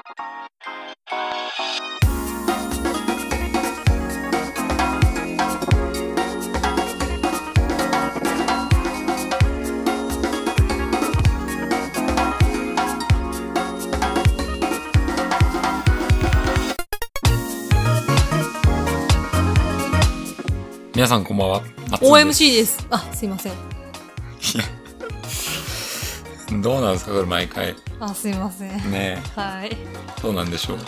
皆さんこんばんは。 OMC です。あ、すいません。 いや、どうなんですかこれ毎回。 あ、すいません。 ねえ。はい。 どうなんでしょう。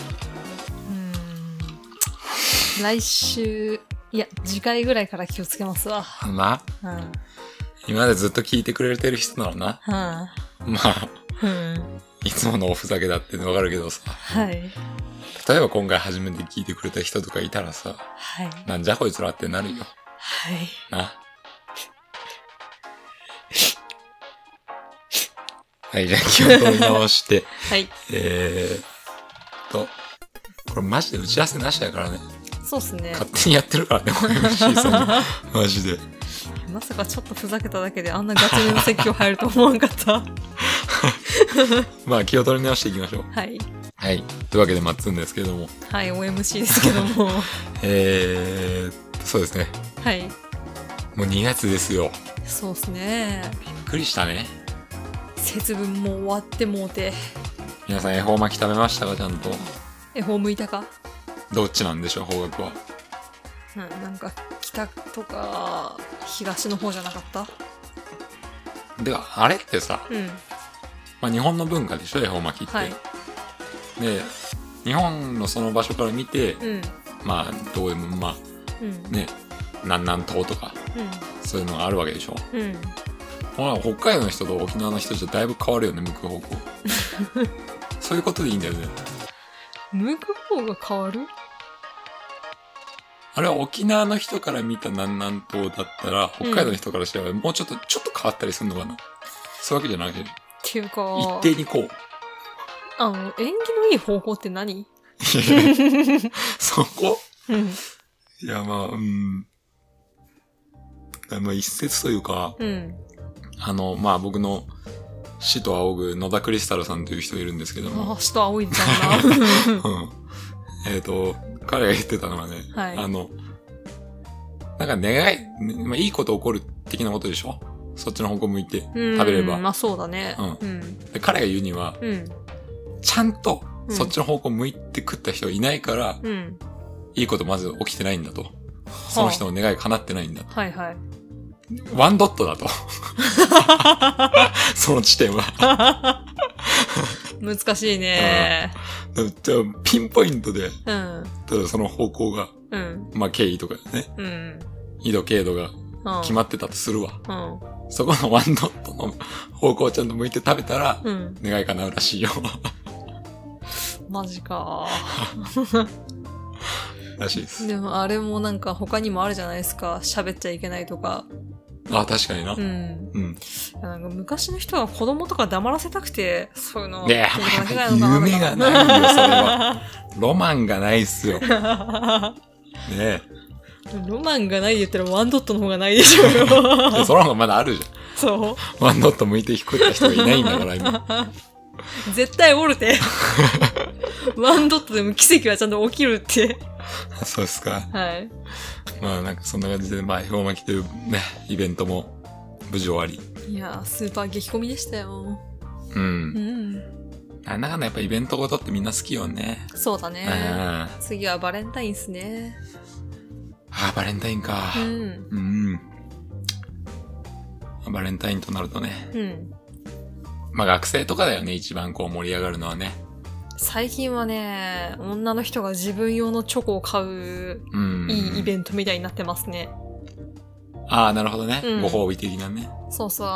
来週、いや、次回ぐらいから気をつけますわ。 まあ、うん、今までずっと聞いてくれてる人なのな。 うん、 まあ、うん、いつものおふざけだってわかるけどさ。 はい。 例えば今回初めて聞いてくれた人とかいたらさ、 はい。 なんじゃこいつらってなるよ。 はい。 な。はい、じゃあ気を取り直して。 はい。 これマジで打ち合わせなしだからね。 そうっすね。 勝手にやってるからね、MC さんに。マジで。 まさかちょっとふざけただけであんなガチめの説教入ると思わんかった。 まあ気を取り直していきましょう。 はい。 はい。というわけでマッツンですけども。 はい、OMC ですけども。 そうですね。 はい。 もう2月ですよ。 そうっすね。 びっくりしたね。 節分も終わってもうて。 皆さん恵方巻き食べましたかちゃんと。 恵方向いたか？ どっちなんでしょう方角は。 なんか北とか東の方じゃなかった？ ではあれってさ、 うん、 まあ日本の文化でしょ恵方巻きって。はい、で日本のその場所から見て、うん、まあどうでもまあ、うん、ね南南東とか、うん、そういうのがあるわけでしょ。うん。ほら北海道の人と沖縄の人じゃだいぶ変わるよね向く方向。そういうことでいいんだよね。 向く方が変わる？ あれは沖縄の人から見た南南東だったら、北海道の人からしたらもうちょっと変わったりするのかな、そういうわけじゃなくて。 っていうか、 一定にこう。 縁起のいい方法って何？ そこいや、まあ、まあ一説というか、うん、まあ僕の死と仰ぐ野田クリスタルさんという人いるんですけども。 死と仰いでたんだ。 彼が言ってたのはね、はい、なんか願い、まあいいこと起こる的なことでしょ？そっちの方向向いて食べれば。 まあそうだね。 うん。で彼が言うには、うん、ちゃんとそっちの方向向いて食った人がいないから、うん、いいことまず起きてないんだと。その人の願い叶ってないんだと。 はいはい。 ワンドットだと。その地点は。 難しいね。 じゃあピンポイントで、ただその方向が、まあ経緯とかね、緯度経度が決まってたとするわ。そこのワンドットの方向をちゃんと向いて食べたら、願い叶うらしいよ。 マジか。 らしいです。 でもあれもなんか他にもあるじゃないですか。喋っちゃいけないとか。 あ、確かにな。うん。うん。 なんか昔の人は子供とか黙らせたくて、そういうの。 いや、夢がないよ、それは。ロマンがないっすよ。ねえ。 ロマンがないで言ったらワンドットの方がないでしょうよ。 いや、その方がまだあるじゃん。 そう。 ワンドット向いて弾くった人がいないんだから、今。 絶対おるて。ワンドットでも奇跡はちゃんと起きるって。 そうですか。 はい。 まあなんかそんな感じで、まあ、恵方巻きというね、イベントも無事終わり。 いやー、スーパー激混みでしたよ。 うん。なんだかんだやっぱイベントごとってみんな好きよね。 そうだね。次はバレンタインっすね。 ああ、バレンタインか。バレンタインとなるとね。まあ学生とかだよね、一番こう盛り上がるのはね。 最近はね、女の人が自分用のチョコを買う、いいイベントみたいになってますね。 ああ、なるほどね。ご褒美的なね。 そうそう、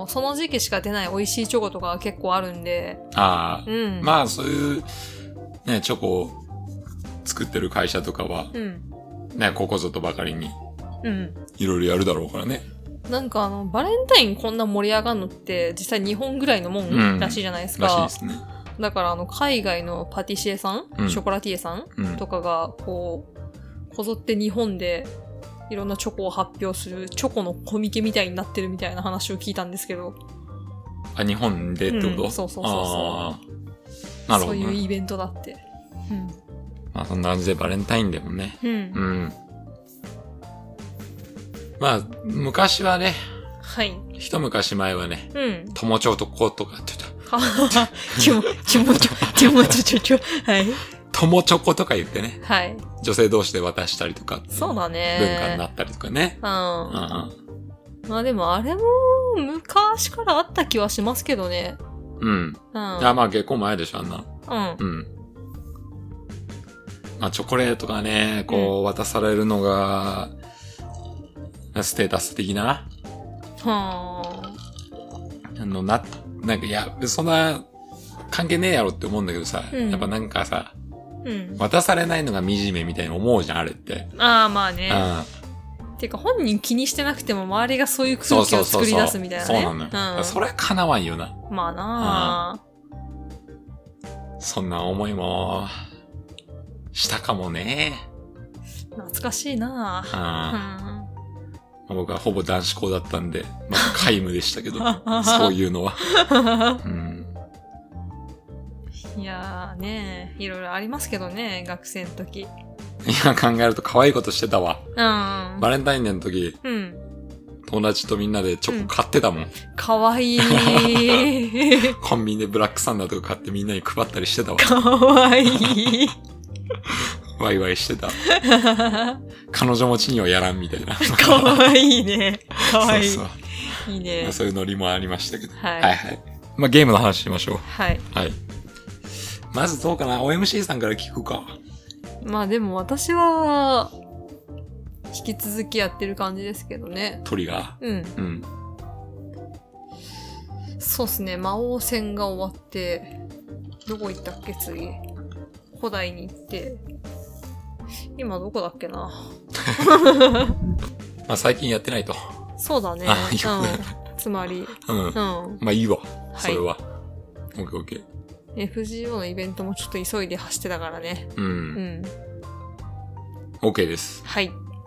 その時期しか出ない美味しいチョコとか結構あるんで。 ああ、まあそういう、ね、チョコを作ってる会社とかは、ね、ここぞとばかりに、いろいろやるだろうからね。 なんかバレンタインこんな盛り上がるのって、実際日本ぐらいのもんらしいじゃないですか。 らしいですね。 だから海外のパティシエさん、ショコラティエさん、とかが、こぞって日本でいろんなチョコを発表する、チョコのコミケみたいになってるみたいな話を聞いたんですけど。 あ、日本でってこと？ そうそうそうそう。 なるほど、ね。 そういうイベントだって。うん。 まあそんな感じでバレンタインでもね。 うん。 うん。まあ、昔はね。 はい。 一昔前はね。 うん。 友チョとことかって言った。 はい。 友チョコとか言ってね。 はい。 女性同士で渡したりとか。 そうだね。 文化になったりとかね。 うん。まあでもあれも昔からあった気はしますけどね。 うん。いやまあ結構前でしょ、あんな。 うん。 まあチョコレートがね、こう渡されるのが、ステータス的な。なんかいや、そんな関係ねえやろって思うんだけどさ、やっぱなんかさ、渡されないのが惨めみたいに思うじゃん、あれって。 ああ、まあね。ていうか本人気にしてなくても周りがそういう空気を作り出すみたいなね。 そうなのよ。それは叶わんよな。 まあなそんな思いも、したかもね。 懐かしいな僕はほぼ男子校だったんで、まあ皆無でしたけど、そういうのは。 いやーね、いろいろありますけどね、学生の時。 今考えると可愛いことしてたわ。 バレンタインデーの時、友達とみんなでチョコ買ってたもん。 可愛いコンビニでブラックサンダーとか買ってみんなに配ったりしてたわ。 可愛いワイワイしてた。彼女持ちにはやらんみたいな。 可愛いね。可愛い。 そうそう。いいね。 そういうノリもありましたけど。 はい。 はいはい。まあゲームの話しましょう。 はい。 はい。まずどうかな ?OMC さんから聞くか。 まあでも私は、引き続きやってる感じですけどね。 トリガー。 そうっすね。魔王戦が終わって、どこ行ったっけ次。古代に行って、今どこだっけな。 まあ最近やってないと。 そうだね。つまり。 まあいいわ。それは。オッケーオッケー。 FGO のイベントもちょっと急いで走ってたからね。 OK です。 はい。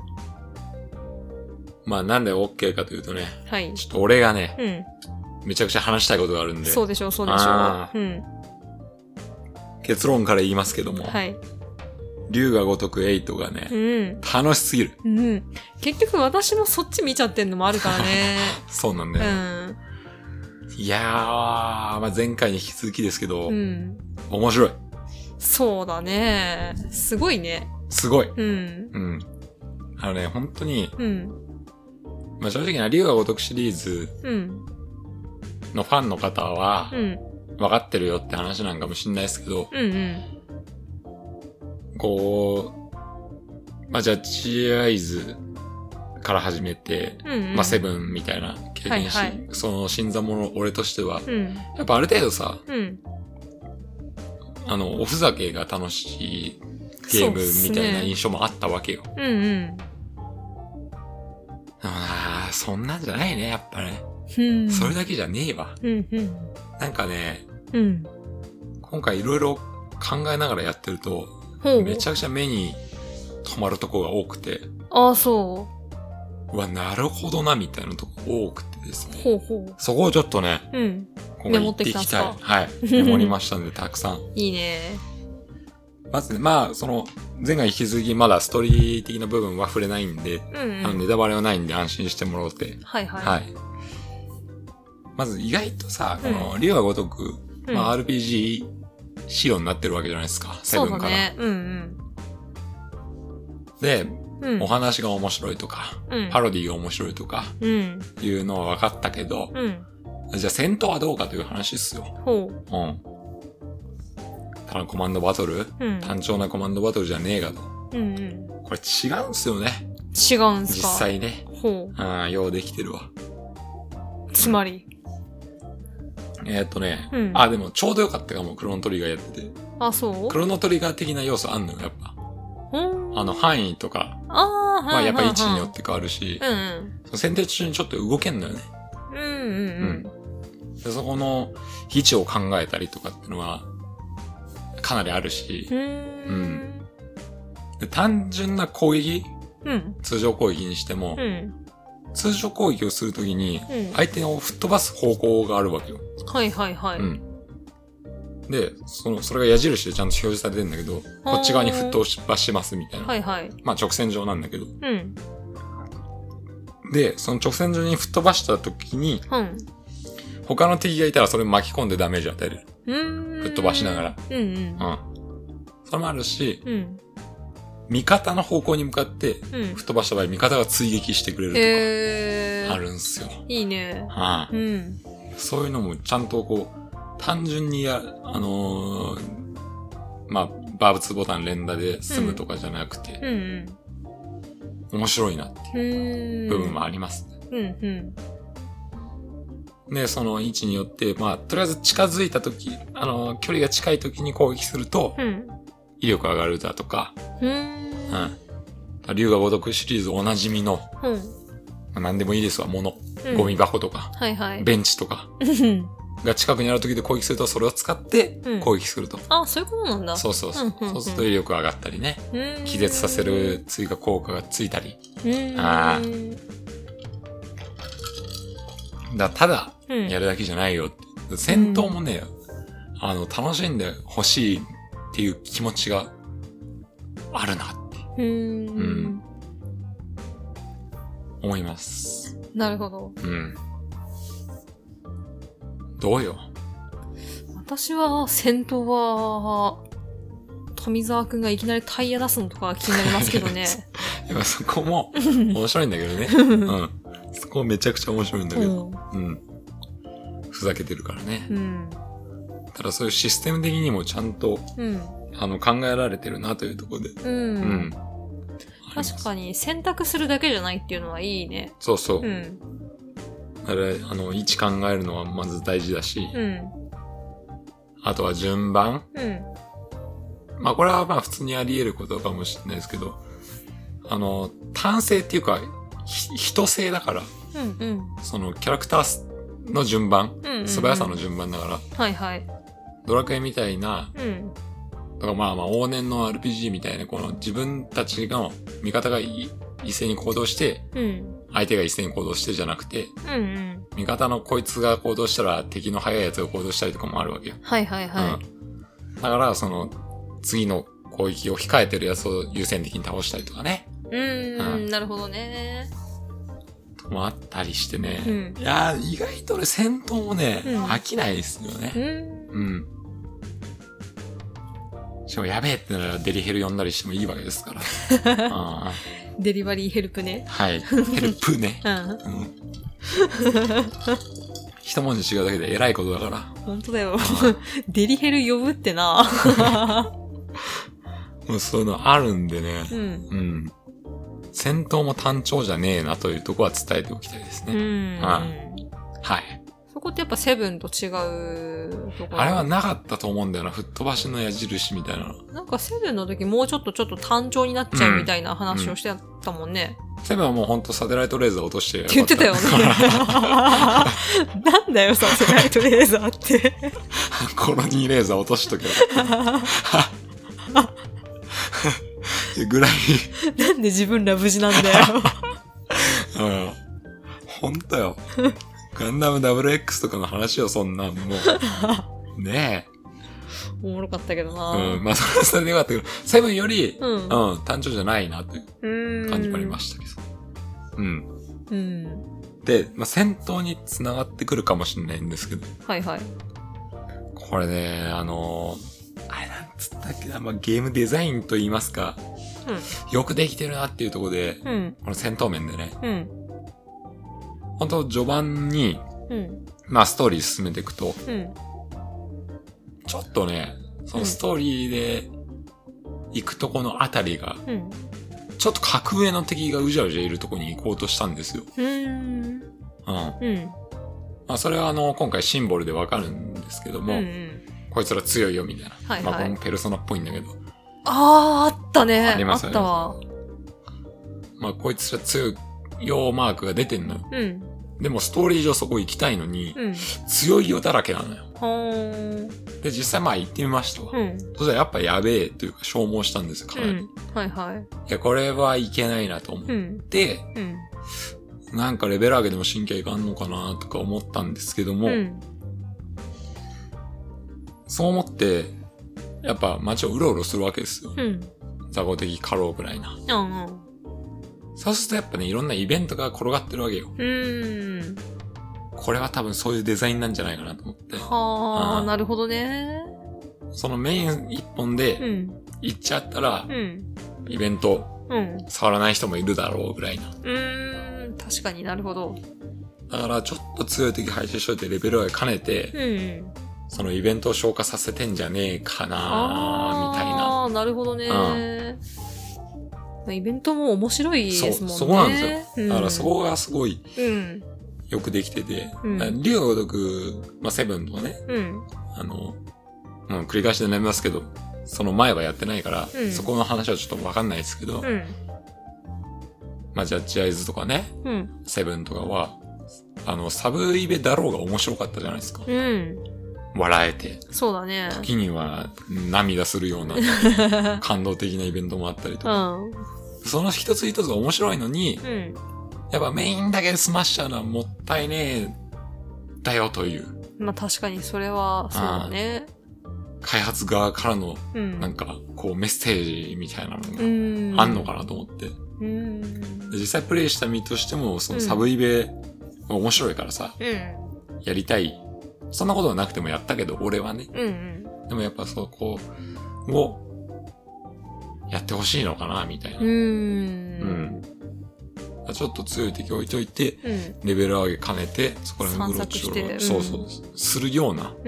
まあなんで OK かというとね。 はい。 ちょっと俺がね、めちゃくちゃ話したいことがあるんで。 そうでしょう、そうでしょう。 結論から言いますけども。 はい。 龍が如く8がね、楽しすぎる。 結局私もそっち見ちゃってんのもあるからね。 そうなんだよ。いやー、まあ、前回に引き続きですけど、面白い。 そうだね。すごいね。 すごい。本当に、まあ、正直な龍が如くシリーズのファンの方は、分かってるよって話なんかもしんないですけど、こう、まあ、ジャッジアイズから始めて、まあ、セブンみたいな経験し、その新参者俺としては、やっぱある程度さ、おふざけが楽しいゲームみたいな印象もあったわけよ。でもなそんなんじゃないね、やっぱね。それだけじゃねえわ。なんかね、今回いろいろ考えながらやってると、めちゃくちゃ目に留まるとこが多くて。 ああ、そう。 うわ、なるほどな、みたいなとこ多くてですね。そこをちょっとね、今回言っていきたい。はい。メモりましたんで、たくさん。 いいね。 まずね、まあ、前回引き続きまだストーリー的な部分は触れないんで、ネタバレはないんで安心してもらって。はい。まず意外とさ、この、龍が如く、まあ RPG 仕様になってるわけじゃないですか。セブンから。そうだね。で、お話が面白いとか、パロディが面白いとか、いうのは分かったけど、じゃあ戦闘はどうかという話ですよ。ただコマンドバトル、単調なコマンドバトルじゃねえかと。これ違うんすよね。 違うんすか実際ね。ようできてるわ。 つまり。 でもちょうどよかったかも、クロノトリガーやってて。 あ、そうクロノトリガー的な要素あんのよ、やっぱ。範囲とか、まあやっぱ位置によって変わるし、選定中にちょっと動けんのよね。でそこの位置を考えたりとかっていうのは、かなりあるし、で単純な攻撃、通常攻撃にしても、通常攻撃をするときに、相手を吹っ飛ばす方向があるわけよ。 で、それが矢印でちゃんと表示されてるんだけど、こっち側に吹っ飛ばしますみたいな。 はいはい。 まあ直線上なんだけど。 うん。 で、その直線上に吹っ飛ばした時に、 うん。 他の敵がいたらそれ巻き込んでダメージを与える。吹っ飛ばしながら。 うんうん。うん。 それもあるし、 うん。 味方の方向に向かって、吹っ飛ばした場合、味方が追撃してくれるとか、あるんすよ。 いいね。 うん。そういうのもちゃんとこう、単純にまあ、バーブ2ボタン連打で済むとかじゃなくて、面白いなっていう部分もありますね。で、その位置によって、まあ、とりあえず近づいたとき、距離が近いときに攻撃すると、威力上がるだとか、龍が如くシリーズおなじみの、まあ、何でもいいですわ、ゴミ箱とか、ベンチとか、が近くにあるときで攻撃すると、それを使って攻撃すると。 あ、そういうことなんだ。 そうそうそう。そうすると威力上がったりね。気絶させる追加効果がついたり。ただ、やるだけじゃないよって。戦闘もね、楽しんでほしいっていう気持ちがあるなって。思います。 なるほど。 どうよ。 私は、戦闘は、富澤くんがいきなりタイヤ出すのとか気になりますけどね。 いやそこも面白いんだけどね。そこめちゃくちゃ面白いんだけど。ふざけてるからね。ただそういうシステム的にもちゃんと、考えられてるなというところで。 確かに選択するだけじゃないっていうのはいいね。 そうそう。あれ、位置考えるのはまず大事だし、あとは順番。まあこれはまあ普通にあり得ることかもしれないですけど、単性っていうか、人性だから、そのキャラクターの順番、素早さの順番だから、ドラクエみたいな、だからまあ往年の RPG みたいな、この自分たちの味方が一斉に行動して、相手が一斉に行動してじゃなくて、味方のこいつが行動したら敵の速いやつが行動したりとかもあるわけよ。だからその次の攻撃を控えてるやつを優先的に倒したりとかね。 なるほどね。 ともあったりしてね。いやー、意外とね、戦闘もね、飽きないですよね。しかもやべえってならデリヘル呼んだりしてもいいわけですから。 デリバリーヘルプね。 はい。ヘルプね。一文字違うだけで偉いことだから。 本当だよ。デリヘル呼ぶってな。 もうそういうのあるんでね。戦闘も単調じゃねえなというところは伝えておきたいですね。はい。 そこってやっぱセブンと違うところ。 あれはなかったと思うんだよな。吹っ飛ばしの矢印みたいなの。 なんかセブンの時もうちょっと単調になっちゃうみたいな話をしてたもんね。 セブンはもうほんとサテライトレーザー落としてって言ってたよね。なんだよ、サテライトレーザーって。 コロニーレーザー落としとけば。ぐらい。 なんで自分ら無事なんだよ。 ほんとよ。ガンダム WX とかの話よ、そんなんもう。ねえ。 おもろかったけどな。 まあそれはそれでよかったけど、セブンより、単調じゃないなという感じもありましたけど。で、まあ戦闘に繋がってくるかもしれないんですけど。これね、あれなんつったっけな、まあゲームデザインと言いますか、よくできてるなっていうところで、この戦闘面でね、本当序盤に、まあストーリー進めていくと、ちょっとね、そのストーリーで行くとこのあたりが、ちょっと格上の敵がうじゃうじゃいるとこに行こうとしたんですよ。まあそれは今回シンボルでわかるんですけども、こいつら強いよみたいな。まあこれもペルソナっぽいんだけど。 あったね。 ありますよね。 あったわ。 まあこいつら強いよマークが出てんのよ。でもストーリー上そこ行きたいのに、強いよだらけなのよ。で、実際まあ行ってみましたわ。そしたらやっぱやべえというか消耗したんですよ、かなり。いや、これはいけないなと思って、なんかレベル上げでも神経いかんのかなとか思ったんですけども、 そう思って、やっぱ街をうろうろするわけですよ。 うん。 雑魚敵かろうぐらいな。 うんうん。 そうするとやっぱね、いろんなイベントが転がってるわけよ。これは多分そういうデザインなんじゃないかなと思って。 はあ、なるほどね。 そのメイン一本で、行っちゃったら、イベント、触らない人もいるだろうぐらいな。 確かになるほど。 だからちょっと強い敵配置しといてレベルを兼ねて、そのイベントを消化させてんじゃねえかなみたいな。 ああ、なるほどね。イベントも面白いですもんね。 そこなんですよ。だからそこがすごい、よくできてて、竜が如く、セブンとかね、繰り返しでなりますけど、その前はやってないから、そこの話はちょっとわかんないですけど、ジャッジアイズとかね、セブンとかは、サブイベだろうが面白かったじゃないですか。笑えて。 そうだね。 時には涙するような感動的なイベントもあったりとか。その一つ一つが面白いのに、やっぱメインだけで済ましちゃうのはもったいねえだよという。 確かにそれはそうだね。 開発側からのなんかこうメッセージみたいなのがあんのかなと思って。実際プレイした身としてもそのサブイベ面白いからさ、やりたい。そんなことはなくてもやったけど、俺はね。でもやっぱそこをやってほしいのかな、みたいな。ちょっと強い敵置いといて、レベル上げ兼ねて、そこら辺うろちょろ、するような。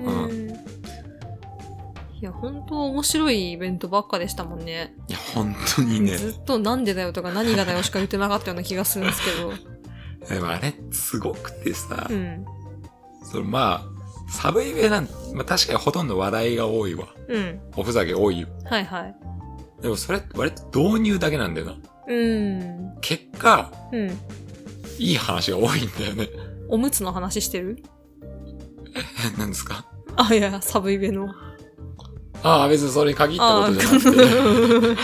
いや、本当面白いイベントばっかでしたもんね。 いや、本当にね。 ずっとなんでだよとか何がだよしか言ってなかったような気がするんですけど。 でもあれ、すごくてさ、それサブイベなんて、確かにほとんど笑いが多いわ。おふざけ多いよ。 はいはい。 でもそれ、割と導入だけなんだよな。結果、いい話が多いんだよね。 おむつの話してる？ 何ですか？ いや、サブイベの。 別にそれに限ったことじゃなくて。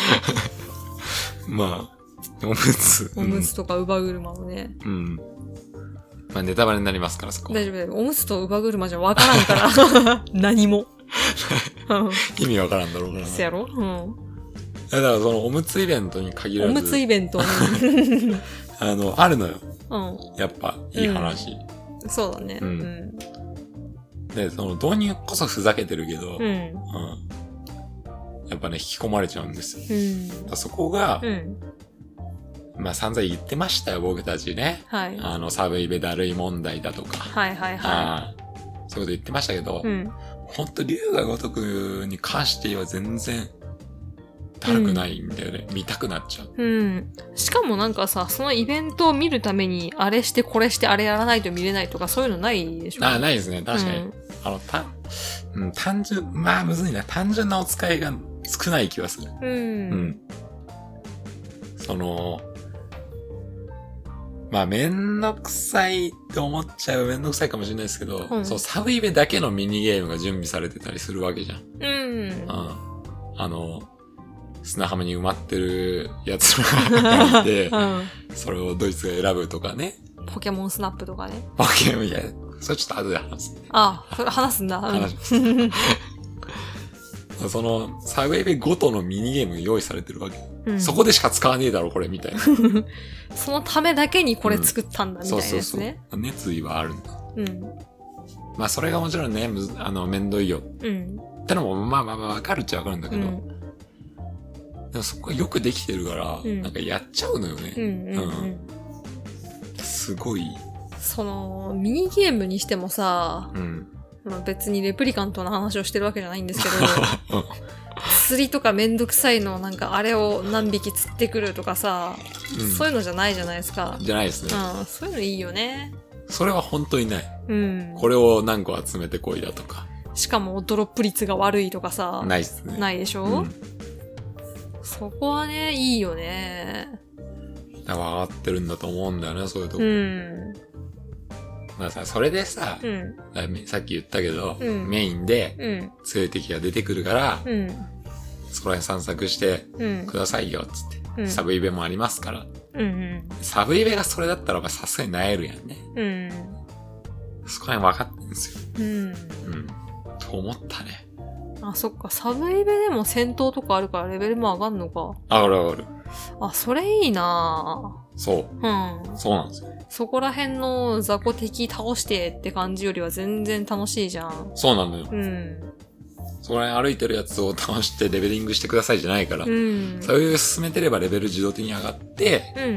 おむつ。 おむつとか乳母車もね。 ネタバレになりますから、そこ。 大丈夫だよ。おむつと乳母車じゃわからんから。何も。 意味わからんだろうからな。 そうやろ？ だからそのおむつイベントに限らず。 おむつイベントあるのよ。やっぱ、いい話。 そうだね。 で、その導入こそふざけてるけど、やっぱね、引き込まれちゃうんですよ。そこが、散々言ってましたよ、僕たちね。サブイベだるい問題だとか。そういうこと言ってましたけど、ほんと竜が如くに関しては全然、だるくないんだよね。見たくなっちゃう。 しかもなんかさ、そのイベントを見るために、あれしてこれしてあれやらないと見れないとか、そういうのないでしょ？ ないですね。確かに。単純、むずいな。単純なお使いが少ない気はする。めんどくさいって思っちゃうめんどくさいかもしれないですけど、サブイベだけのミニゲームが準備されてたりするわけじゃん。砂浜に埋まってるやつがいて、それをドイツが選ぶとかね。 ポケモンスナップとかね。 ポケモン、いや、それちょっと後で話す。 それ話すんだ。 話します。その、サブイベごとのミニゲーム用意されてるわけ。そこでしか使わねえだろ、これ、みたいな。 そのためだけにこれ作ったんだ、みたいなやつね。 熱意はあるんだ。それがもちろんね、めんどいよ。ってのも、わかるっちゃわかるんだけど、でもそこがよくできてるから、なんかやっちゃうのよね。すごい。 その、ミニゲームにしてもさ、別にレプリカントの話をしてるわけじゃないんですけど、釣りとかめんどくさいの、なんかあれを何匹釣ってくるとかさ、そういうのじゃないじゃないですか。 じゃないですね。 そういうのいいよね。 それは本当にない。これを何個集めてこいだとか。 しかもドロップ率が悪いとかさ。 ないっすね。 ないでしょ？そこはね、いいよね。 分かってるんだと思うんだよね、そういうとこ。それでさ、さっき言ったけど、メインで強い敵が出てくるから、そこら辺散策してくださいよ、つって。サブイベもありますから。サブイベがそれだったらさすがに萎えるやんね。そこら辺分かってるんですよ。 と思ったね。 あ、そっか。サブイベでも戦闘とかあるからレベルも上がんのか。 上がる上がる。 あ、それいいなぁ。 そう。 うん。 そうなんですよ。 そこら辺の雑魚敵倒してって感じよりは全然楽しいじゃん。 そうなのよ。 うん。 そこら辺歩いてるやつを倒してレベリングしてくださいじゃないから。 うん。 そういう進めてればレベル自動的に上がって、 うんうん。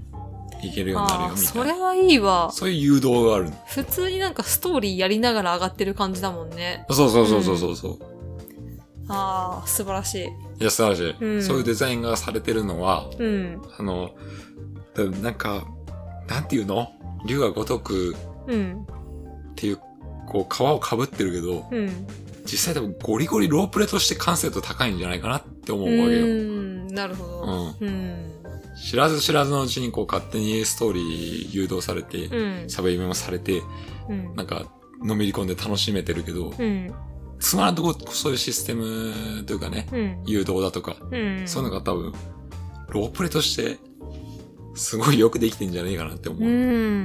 いけるようになるよみたいな。 それはいいわ。 そういう誘導がある。 普通になんかストーリーやりながら上がってる感じだもんね。 そうそうそうそうそう。 ああ、素晴らしい。 いや、素晴らしい、うん。そういうデザインがされてるのは、 うん、 なんか、なんていうの竜が如くっていう、こう、皮を被ってるけど、うん、実際多分ゴリゴリロープレとして完成度高いんじゃないかなって思うわけよ。 なるほど。 うん。知らず知らずのうちにこう勝手にストーリー誘導されて、サブイベもされて、なんか、のめり込んで楽しめてるけど、つまらんとこそういうシステムというかね、誘導だとか、そういうのが多分、ロープレとして、すごいよくできてんじゃねえかなって思う。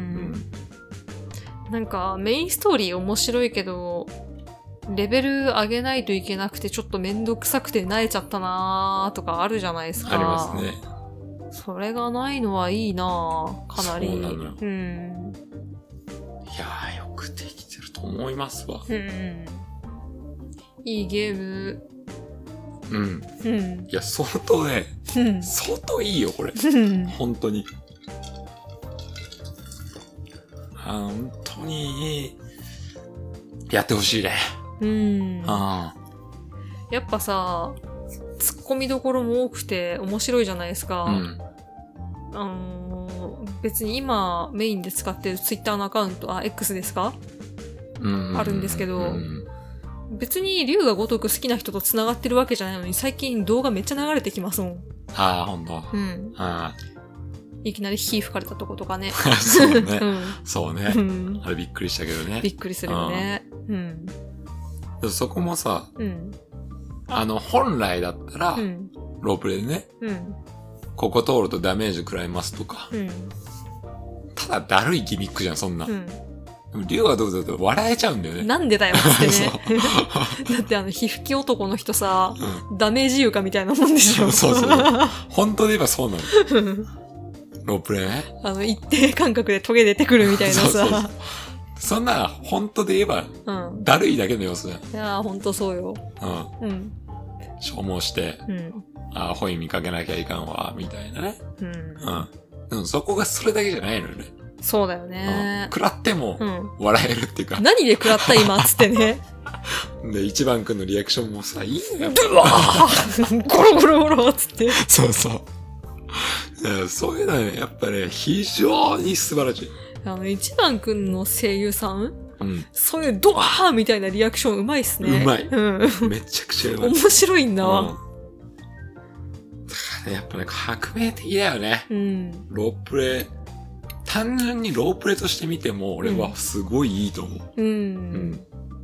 なんか、メインストーリー面白いけど、レベル上げないといけなくてちょっとめんどくさくて慣れちゃったなーとかあるじゃないですか。 ありますね。 それがないのはいいなぁ、かなり。 そうなのよ。いやー、よくできてると思いますわ。 いいゲーム。 いや、相当ね、相当いいよ、これ。本当に。本当に、やってほしいね。 やっぱさ、突っ込みどころも多くて面白いじゃないですか。別に今メインで使ってるツイッターのアカウント、X ですか？あるんですけど、別に竜が如く好きな人と繋がってるわけじゃないのに最近動画めっちゃ流れてきますもん。 ほんと。 いきなり火吹かれたとことかね。 そうね。そうね。あれびっくりしたけどね。 びっくりするよね。 そこもさ、本来だったら、ロープレイでね、ここ通るとダメージ食らいますとか、ただだるいギミックじゃん、そんな。竜がどうだと笑えちゃうんだよね。 なんでだよってね。だって皮膚き男の人さ、ダメージ床みたいなもんでしょ。 そう。本当で言えばそうなの。ロープレイね。 一定間隔でトゲ出てくるみたいなさ。 そんな、本当で言えば、だるいだけの要素じゃん。 いやー、本当そうよ。 消耗して、ホイ見かけなきゃいかんわ、みたいなね。でもそこがそれだけじゃないのよね。 そうだよね。 食らっても、笑えるっていうか。 何で食らった今つってね。 で、一番くんのリアクションもさ、いいのよ。 ドワーゴロゴロゴロつって。 そう。そういうのはね、やっぱね、非常に素晴らしい。 一番くんの声優さん、そういうドワーみたいなリアクションうまいっすね。 うまい。めちゃくちゃうまい。 面白いんだわ。だからね、やっぱね、革命的だよね。ロープレイ。単純にロープレイとして見ても、俺はすごいいいと思う。いやー、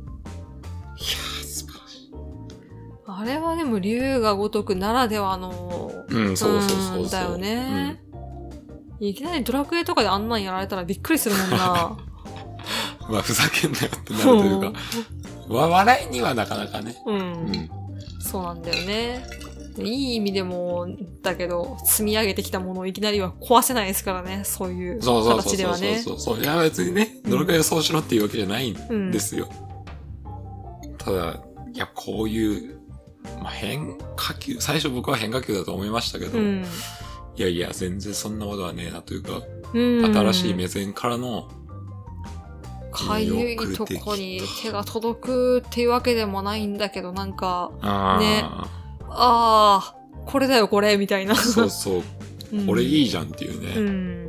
素晴らしい。 あれはでも、竜が如くならではの、 そう。 だよね。いきなりドラクエとかであんなんやられたらびっくりするもんな。 まあ、ふざけんなよってなるというか、笑いにはなかなかね。 そうなんだよね。いい意味でも、だけど、積み上げてきたものをいきなりは壊せないですからね、そういう形ではね。 そう。いや別にね、ドラクエそうしろっていうわけじゃないんですよ。ただ、いや、こういう、まあ、変化球、最初僕は変化球だと思いましたけど、いや、全然そんなことはねえなというか、新しい目線からの、 かゆいとこに手が届くっていうわけでもないんだけど、なんか、ね、これだよこれ、みたいな。 そう。これいいじゃんっていうね。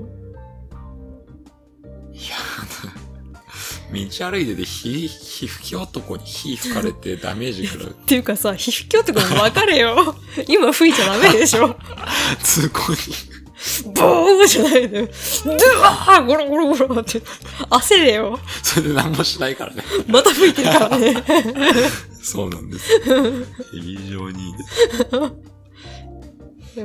いや、道歩いてて皮膚き男に火吹かれてダメージ食らう。 っていうかさ、皮膚き男も分かれよ。今吹いちゃダメでしょ。 通行に。 ボーじゃないのよ。ドワーゴロゴロゴロって。焦れよ。 それで何もしないからね。 また吹いてるからね。 そうなんです。非常にいいです。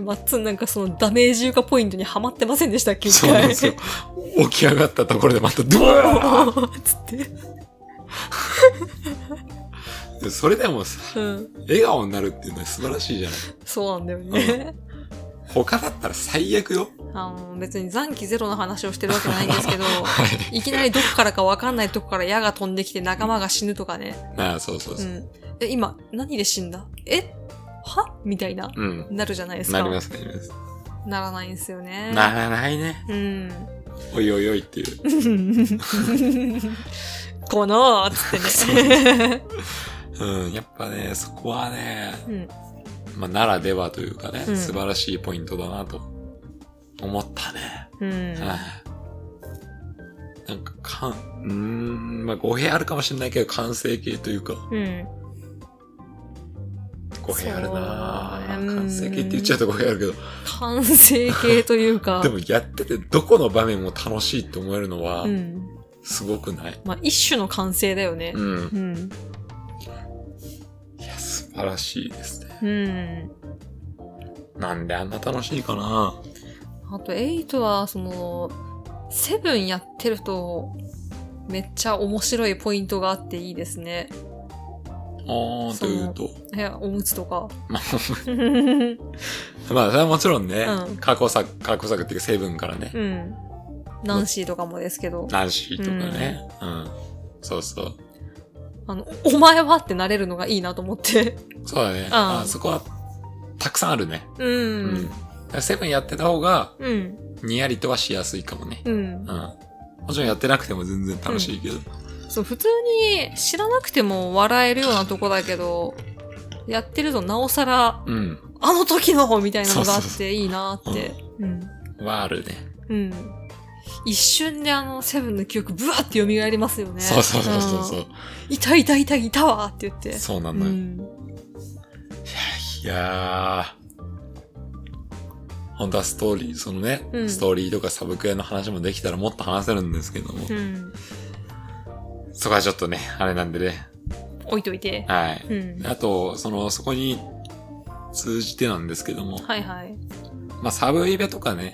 マッツンなんかそのダメージ床ポイントにはまってませんでしたっけ？ そうなんですよ。起き上がったところでまたドワーつって。 それでもさ、笑顔になるっていうのは素晴らしいじゃない。 そうなんだよね。 他だったら最悪よ。 別に残機ゼロの話をしてるわけじゃないんですけど、いきなりどこからかわかんないとこから矢が飛んできて仲間が死ぬとかね。 そうそうそう。 今、何で死んだ？はみたいな、なるじゃないですか。 なります。 ならないんですよね。 ならないね。おいおいおいっていう。 このーつってね。 やっぱね、そこはね、ならではというかね、素晴らしいポイントだなと思ったね。なんか語弊あるかもしれないけど、完成形というか。語弊あるなぁ。完成形って言っちゃうと語弊あるけど。 完成形というか。 でもやっててどこの場面も楽しいって思えるのは、すごくない？ 一種の完成だよね。 いや、素晴らしいですね。なんであんな楽しいかな。 あと、8は、7やってると、めっちゃ面白いポイントがあっていいですね。 というと。 おむつとか。 それはもちろんね、過去作っていうか7からね。 ナンシーとかもですけど。 ナンシーとかね。そうそう。 お前はってなれるのがいいなと思って。 そうだね。そこは、たくさんあるね。7やってた方が、にやりとはしやすいかもね。もちろんやってなくても全然楽しいけど。 そう、普通に知らなくても笑えるようなとこだけど、やってるとなおさら、あの時のみたいなのがあっていいなって。 はあるね。 一瞬でセブンの記憶ブワーって蘇りますよね。 そう。 いたわって言って。 そうなんだよ。いや本当はストーリー、ストーリーとかサブクエの話もできたらもっと話せるんですけども。そこはちょっとね、あれなんでね。 置いといて。 はい。あと、そこに通じてなんですけども。サブイベとかね。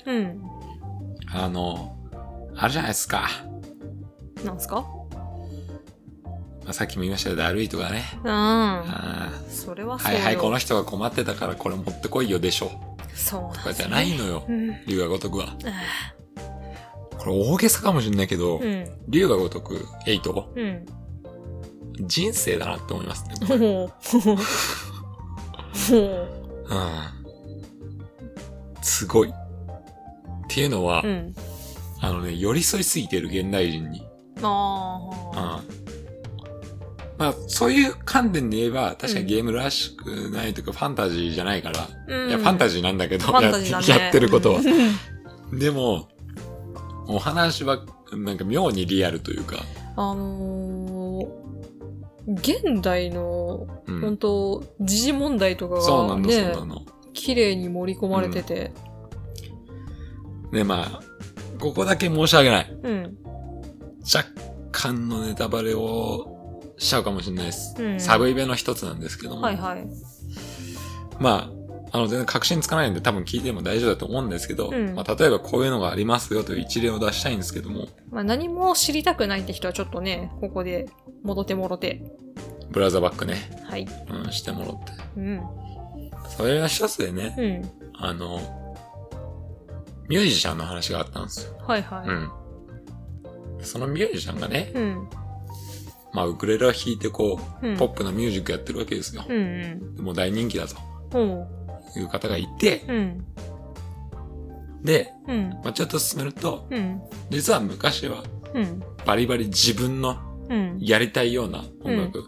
あるじゃないですか。 なんすか？ さっきも言いましたけど、だるいとかね。 それはそうよ。 はい、この人が困ってたからこれ持ってこいよでしょ。 そう。 とかじゃないのよ。龍が如くは。これ大げさかもしれないけど、龍が如く8、人生だなって思いますね。すごい。っていうのは、寄り添いすぎてる現代人に。そういう観点で言えば、確かにゲームらしくないというか、ファンタジーじゃないから。いや、ファンタジーなんだけど、やってることは。でも、お話は、なんか妙にリアルというか。 現代の、本当時事問題とかがね、綺麗に盛り込まれてて。 で、ここだけ申し訳ない。若干のネタバレをしちゃうかもしれないです。サブイベの一つなんですけども。全然確信つかないんで多分聞いても大丈夫だと思うんですけど、例えばこういうのがありますよという一例を出したいんですけども。 何も知りたくないって人はちょっとね、ここで戻ってもろて。 ブラザーバックね。してもろって。それが一つでね、ミュージシャンの話があったんですよ。そのミュージシャンがね、ウクレレを弾いてポップなミュージックやってるわけですよ。もう大人気だと。いう方がいて、で、ちょっと進めると、実は昔は、バリバリ自分のやりたいような音楽。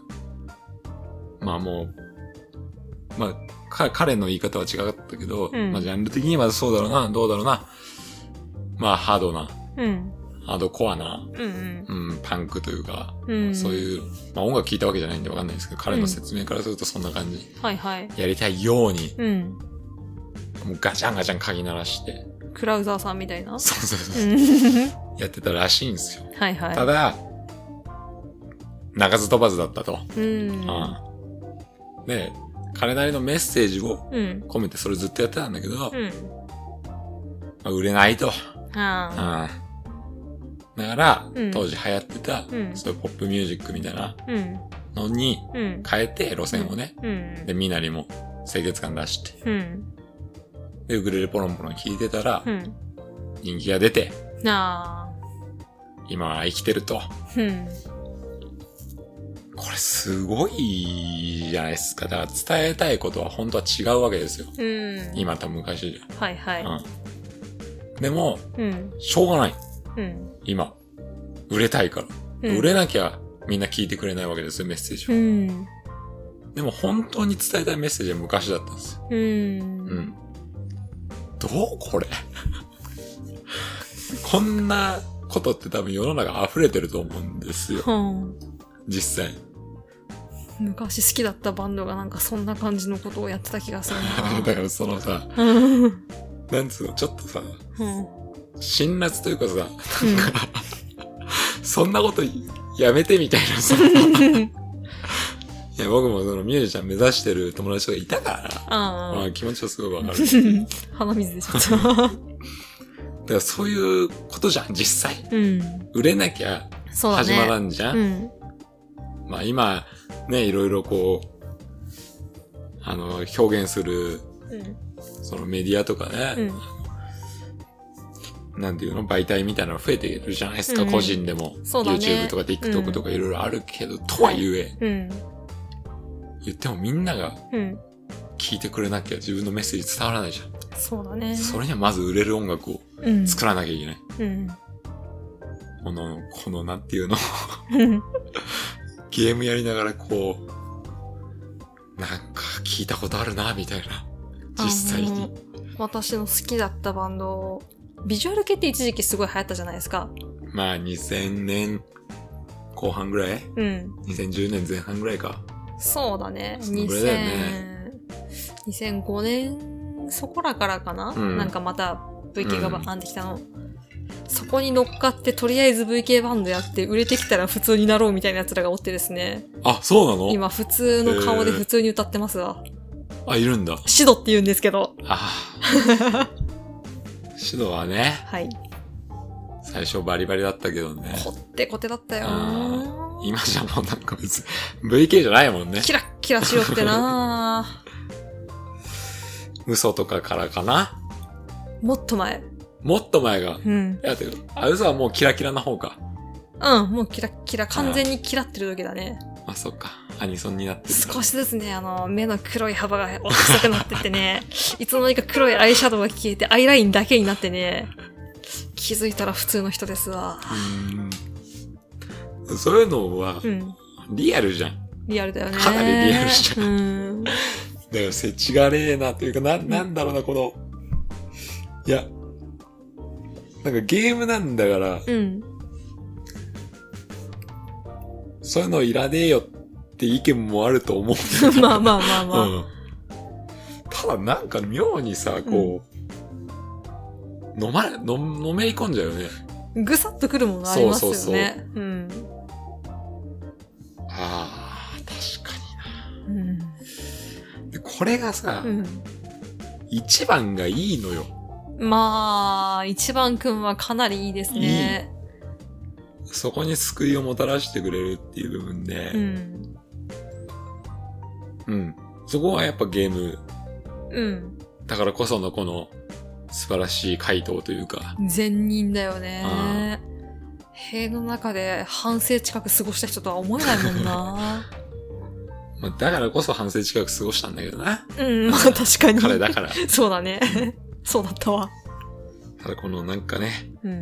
彼の言い方は違かったけど、ジャンル的にはそうだろうな、どうだろうな。ハードな、ハードコアな、パンクというか、そういう、音楽聴いたわけじゃないんでわかんないですけど、彼の説明からするとそんな感じ。やりたいように、もうガチャンガチャン鍵鳴らして。 クラウザーさんみたいな。 やってたらしいんですよ。ただ、鳴かず飛ばずだったと。で、彼なりのメッセージを込めてそれずっとやってたんだけど、売れないと。だから、当時流行ってた、そういうポップミュージックみたいなのに変えて、路線をね。で、みなりも清潔感出して。で、ウクレレポロンポロン弾いてたら、人気が出て、今は生きてると。これすごいじゃないですか。だから伝えたいことは本当は違うわけですよ。今と昔じゃ。 はいはい。 でも、しょうがない。今。売れたいから。売れなきゃみんな聞いてくれないわけですよ、メッセージを。でも本当に伝えたいメッセージは昔だったんですよ。どうこれこんなことって多分世の中溢れてると思うんですよ。実際。 昔好きだったバンドがなんかそんな感じのことをやってた気がするな。 だからそのさ、なんつうの、ちょっとさ、辛辣というかさ、そんなことやめてみたいなさ。いや、僕もそのミュージシャン目指してる友達とかいたから、まあ気持ちはすごいわかる。 鼻水でしょ。だからそういうことじゃん、実際。売れなきゃ始まらんじゃん。まあ今、ね、いろいろこう、表現する、そのメディアとかね、なんていうの媒体みたいなの増えているじゃないですか、個人でも。YouTube とか TikTok とかいろいろあるけど、とはいえ、言ってもみんなが聞いてくれなきゃ自分のメッセージ伝わらないじゃん。 そうだね。 それにはまず売れる音楽を作らなきゃいけない。このなんていうのゲームやりながらこう、なんか聞いたことあるな、みたいな。実際に。 私の好きだったバンド、ビジュアル系って一時期すごい流行ったじゃないですか。 まあ2000年後半ぐらい2010年前半ぐらいか。 そうだね。2005年そこらからかな、なんかまた VK がバーンってきたの。そこに乗っかってとりあえず VK バンドやって売れてきたら普通になろうみたいな奴らがおってですね。 あ、そうなの？ 今普通の顔で普通に歌ってますわ。 あ、いるんだ。 シドって言うんですけど。 シドはね。 はい。 最初バリバリだったけどね。 こってこてだったよ。 今じゃもうなんか別に VK じゃないもんね。 キラッキラしよってな嘘とかからかな。 もっと前。 もっと前が。いや、てか、嘘はもうキラキラな方か。 もうキラッキラ、完全にキラってる時だね。 あ、そっか。アニソンになってる。 少しずつね、目の黒い幅が細くなってってね、いつの間にか黒いアイシャドウが消えて、アイラインだけになってね、気づいたら普通の人ですわ。 そういうのは、リアルじゃん。 リアルだよね。 かなりリアルじゃん。だからせちがれえなというか、なんだろうな、この、いや、なんかゲームなんだから、そういうのいらねえよって意見もあると思うんだよ。 まあまあまあまあ。 ただなんか妙にさ、こう、のめり込んじゃうよね。 ぐさっとくるものありますよね。 ああ、確かにな。で、これがさ、一番がいいのよ。 まあ、一番くんはかなりいいですね。 そこに救いをもたらしてくれるっていう部分で、そこはやっぱゲーム、だからこそのこの素晴らしい回答というか。 善人だよね。塀の中で半生近く過ごした人とは思えないもんな。 まあ、だからこそ半生近く過ごしたんだけどな。 まあ確かに。 彼だから。 そうだね。そうだったわ。 ただこのなんかね、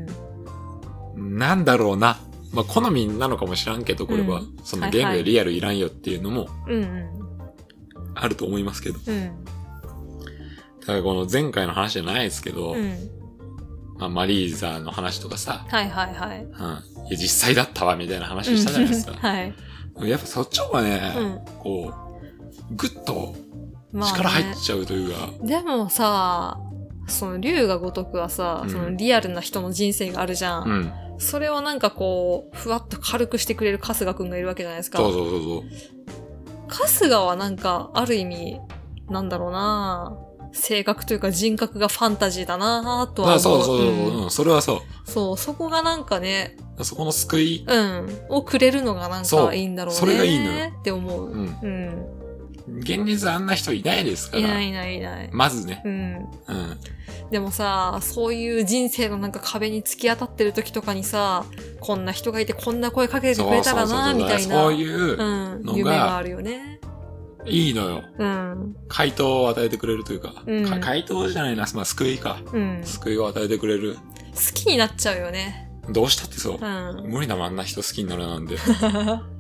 なんだろうな。まあ好みなのかもしらんけど、これは、そのゲームでリアルいらんよっていうのも、あると思いますけど。ただこの前回の話じゃないですけど、まあマリーザの話とかさ、いや実際だったわみたいな話したじゃないですか。やっぱそっちの方がね、こう、ぐっと力入っちゃうというか。 でもさ、その龍が如くはさ、そのリアルな人の人生があるじゃん。それをなんかこう、ふわっと軽くしてくれる春日くんがいるわけじゃないですか。 そう。 春日はなんか、ある意味、なんだろうな性格というか人格がファンタジーだなとは思う。 そう、それはそう。 そう、そこがなんかね、 そこの救い、 をくれるのがなんかいいんだろうね。 それがいいのよ。 って思う。 現実あんな人いないですから。 いない。 まずね。 でもさ、そういう人生のなんか壁に突き当たってる時とかにさ、こんな人がいてこんな声かけてくれたらな、みたいな。 そういうのが、 夢があるよね。 いいのよ。回答を与えてくれるというか。回答じゃないな、まあ救いか。救いを与えてくれる。 好きになっちゃうよね。 どうしたってそう。無理だもん、あんな人好きになるなんで。だ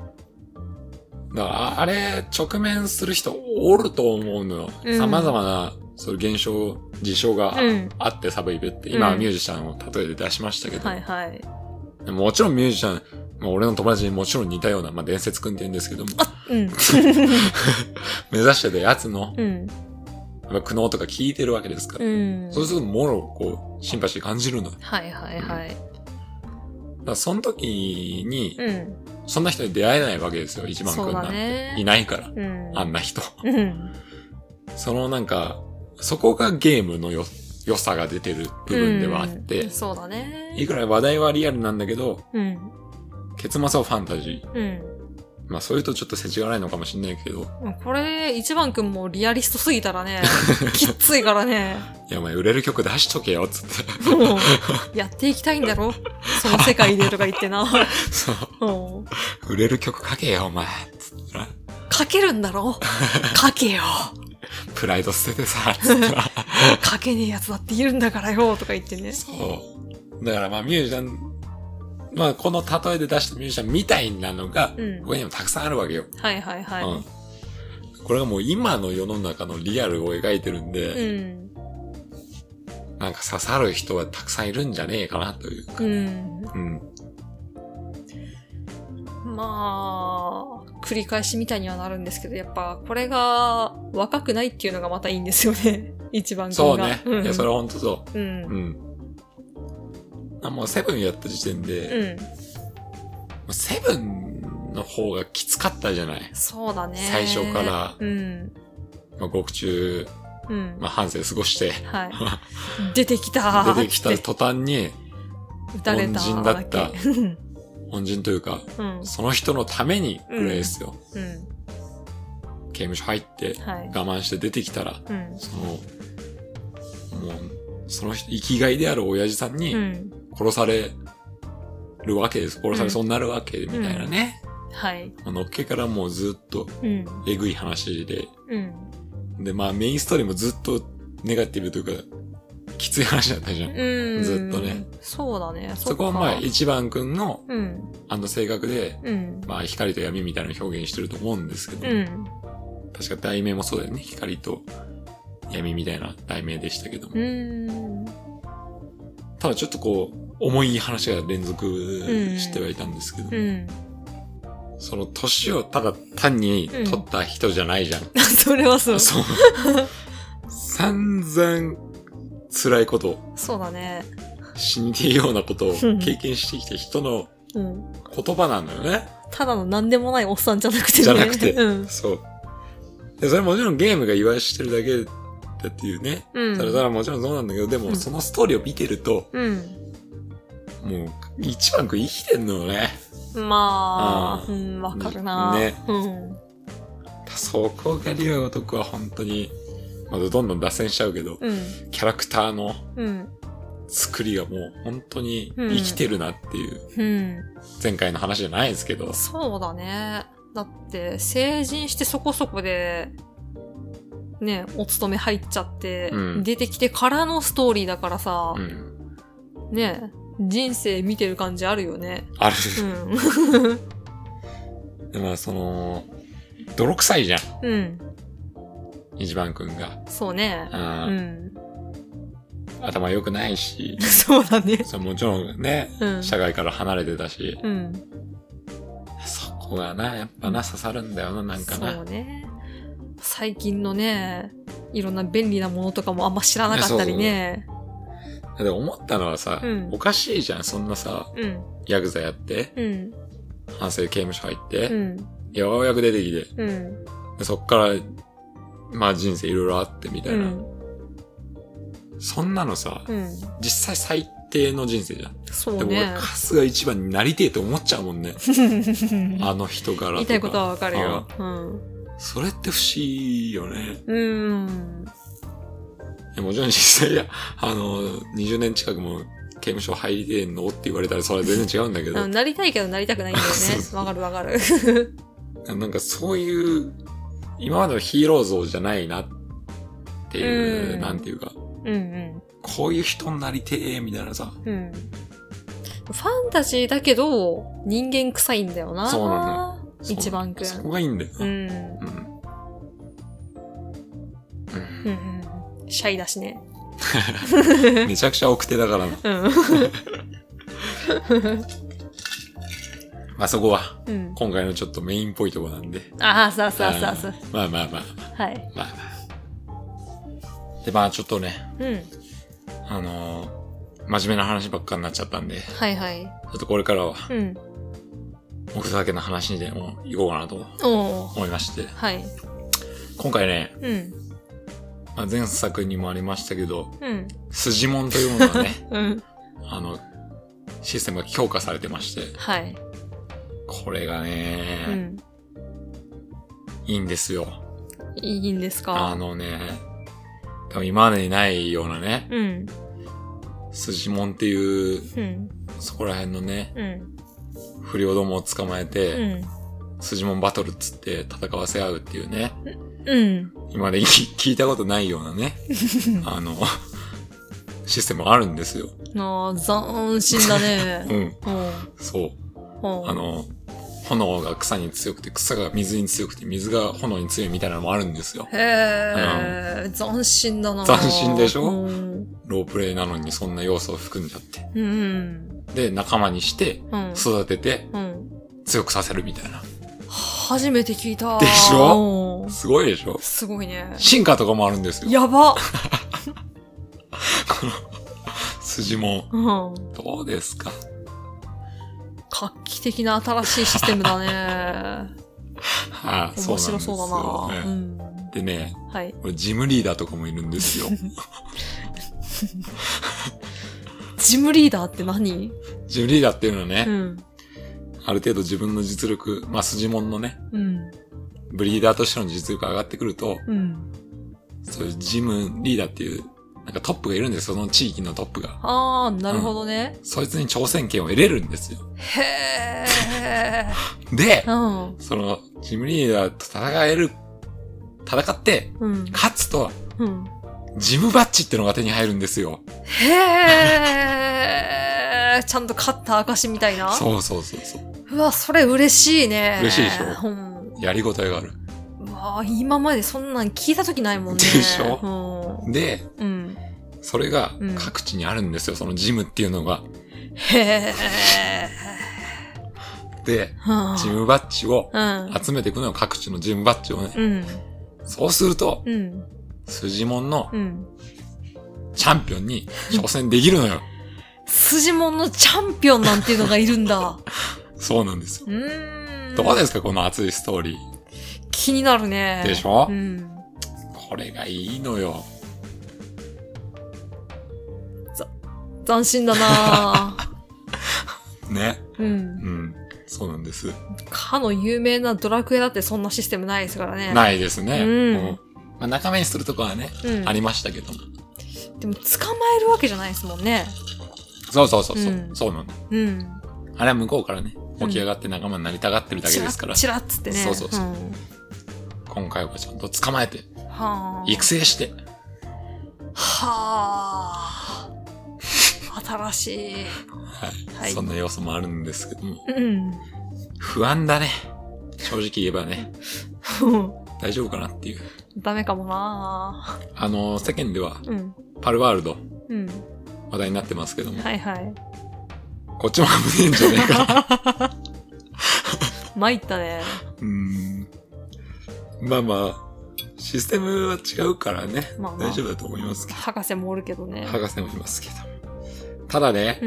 からあれ、直面する人おると思うのよ。様々な、そういう現象、事象があって、サブイブって。今はミュージシャンを例えて出しましたけど。もちろんミュージシャン、俺の友達にもちろん似たような、伝説くんって言うんですけども。目指してたやつの、苦悩とか聞いてるわけですから。そうすると、もろ、シンパシー感じるの。だからその時に、そんな人に出会えないわけですよ、一番くんなんて。いないから。あんな人。そのなんか、そこがゲームの良さが出てる部分ではあって。 そうだね。 いくら話題はリアルなんだけど、結末はファンタジー。そういうとちょっと世知がないのかもしんないけど。 これ、一番くんもリアリストすぎたらね、きっついからね。 いや、お前売れる曲出しとけよ、つって。 やっていきたいんだろその世界でとか言ってな。 そう。売れる曲書けよ、お前。つってな。 書けるんだろ書けよ。 プライド捨ててさ、つってな。 書けねえやつだっているんだからよ、とか言ってね。 そう。だからミュージシャン、この例えで出したミュージシャンみたいなのが、ここにもたくさんあるわけよ。これがもう今の世の中のリアルを描いてるんで、なんか刺さる人はたくさんいるんじゃねえかなというか。 繰り返しみたいにはなるんですけど、やっぱこれが若くないっていうのがまたいいんですよね。一番そうね。いや、それはほんとそう。もうセブンやった時点で、セブンの方がきつかったじゃない。 そうだね。 最初から、獄中、半生過ごして、 出てきた途端に、恩人だった。恩人というか、その人のためにぐらいですよ。刑務所入って、我慢して出てきたら、その人、生きがいである親父さんに、殺されるわけです。殺されそうになるわけ、みたいなね。のっけからもうずっと、えぐい話で。で、メインストーリーもずっとネガティブというか、きつい話だったじゃん。ずっとね。 そうだね。 そこは一番くんの、性格で、光と闇みたいなのを表現してると思うんですけど、確か題名もそうだよね。光と闇みたいな題名でしたけども。ただちょっと重い話が連続してはいたんですけど、その年をただ単に取った人じゃないじゃん。 それはそう。 そう。散々辛いこと。 そうだね。 死にてえようなことを経験してきた人の言葉なのよね。 ただの何でもないおっさんじゃなくてね。 じゃなくて。そう。で、それもちろんゲームが言わしてるだけだっていうね。それはもちろんそうなんだけど、でもそのストーリーを見てると、もう一番生きてんのよね。 わかるな。 ね。そこがリオのとこは本当に、まだどんどん脱線しちゃうけど、キャラクターの作りがもう本当に生きてるなっていう、前回の話じゃないですけど。 そうだね。だって成人してそこそこでね、お勤め入っちゃって、出てきてからのストーリーだからさ、ね、人生見てる感じあるよね。 ある。でも泥臭いじゃん。一番くんが。 そうね。 頭良くないし。 そうだね。 もちろんね、社外から離れてたし。そこがな、やっぱな、刺さるんだよな、なんかな。 そうね。最近のね、いろんな便利なものとかもあんま知らなかったりね。 で思ったのはさ、おかしいじゃん、そんなさ、ヤクザやって、反省刑務所入って、ようやく出てきて、でそっから、人生いろいろあってみたいな。そんなのさ、実際最定の人生じゃん。 そうね。 でも俺、春日一番になりてえと思っちゃうもんね。あの人柄とか。 言いたいことはわかるよ。うん。 それって不思議よね。もちろん実際20年近くも刑務所入りてえのって言われたらそれは全然違うんだけど。 なりたいけどなりたくないんだよね。わかるわかる。 なんかそういう、今までのヒーロー像じゃないなっていう、なんていうか。こういう人になりてえみたいなさ。ファンタジーだけど、人間臭いんだよな。 そうなの。 一番くん。 そこがいいんだよな。 シャイだしね。 めちゃくちゃ奥手だからな。まあそこは、今回のちょっとメインっぽいとこなんで。 ああ、そう。 まあ。はい。まあ。で、まあちょっとね。真面目な話ばっかになっちゃったんで。はいはい。ちょっとこれからは、おふざけの話にでも行こうかなと思いまして。はい。今回ね、まあ、前作にもありましたけど、筋門というものがね、システムが強化されてまして、はい。これがね、いいんですよ。 いいんですか？ 多分今までにないようなね、筋門っていう、そこら辺のね、不良どもを捕まえて、筋門バトルっつって戦わせ合うっていうね、今まで聞いたことないようなね、システムがあるんですよ。 斬新だね。 そう。炎が草に強くて、草が水に強くて、水が炎に強いみたいなのもあるんですよ。 斬新だな。 斬新でしょ？ロープレイなのにそんな要素を含んじゃって。で、仲間にして、育てて、強くさせるみたいな。 初めて聞いた。 でしょ？すごいでしょ？ すごいね。 進化とかもあるんですよ。 やば！ この、筋も、どうですか？ 画期的な新しいシステムだね。面白そうだな。 でね、これジムリーダーとかもいるんですよ。 ジムリーダーって何？ ジムリーダーっていうのはね、ある程度自分の実力、まあ筋門のね、ブリーダーとしての実力が上がってくると、そういうジムリーダーっていう、なんかトップがいるんですよ、その地域のトップが。 なるほどね。 そいつに挑戦権を得れるんですよ。 へー。で、その、ジムリーダーと戦って、勝つと、ジムバッジってのが手に入るんですよ。 へー。ちゃんと勝った証みたいな。 そう。 うわ、それ嬉しいね。 嬉しいでしょ。やりごたえがある。 うわ、今までそんなん聞いたときないもんね。 でしょ。で、それが各地にあるんですよ、そのジムっていうのが。 へー。で、ジムバッジを集めていくのよ、各地のジムバッジをね。そうすると、筋門のチャンピオンに挑戦できるのよ。 筋門のチャンピオンなんていうのがいるんだ。 そうなんですよ。どうですか、この熱いストーリー。 気になるね。 でしょ？これがいいのよ。 斬新だなね。そうなんです。 かの有名なドラクエだってそんなシステムないですからね。 ないですね。まあ、仲間にするとこはね、ありましたけども。 でも捕まえるわけじゃないですもんね。 そう。そうなんだ。あれは向こうからね、起き上がって仲間になりたがってるだけですから。 チラッつってね。 そう。今回はちゃんと捕まえて、育成して。 新しい。 はい。そんな要素もあるんですけども。不安だね。正直言えばね。大丈夫かなっていう。 ダメかもな世間では、パルワールド、話題になってますけども。こっちも危ねえんじゃねえか。 参ったね。 まあ、システムは違うからね。大丈夫だと思いますけど。 博士もおるけどね。 博士もいますけど。ただね、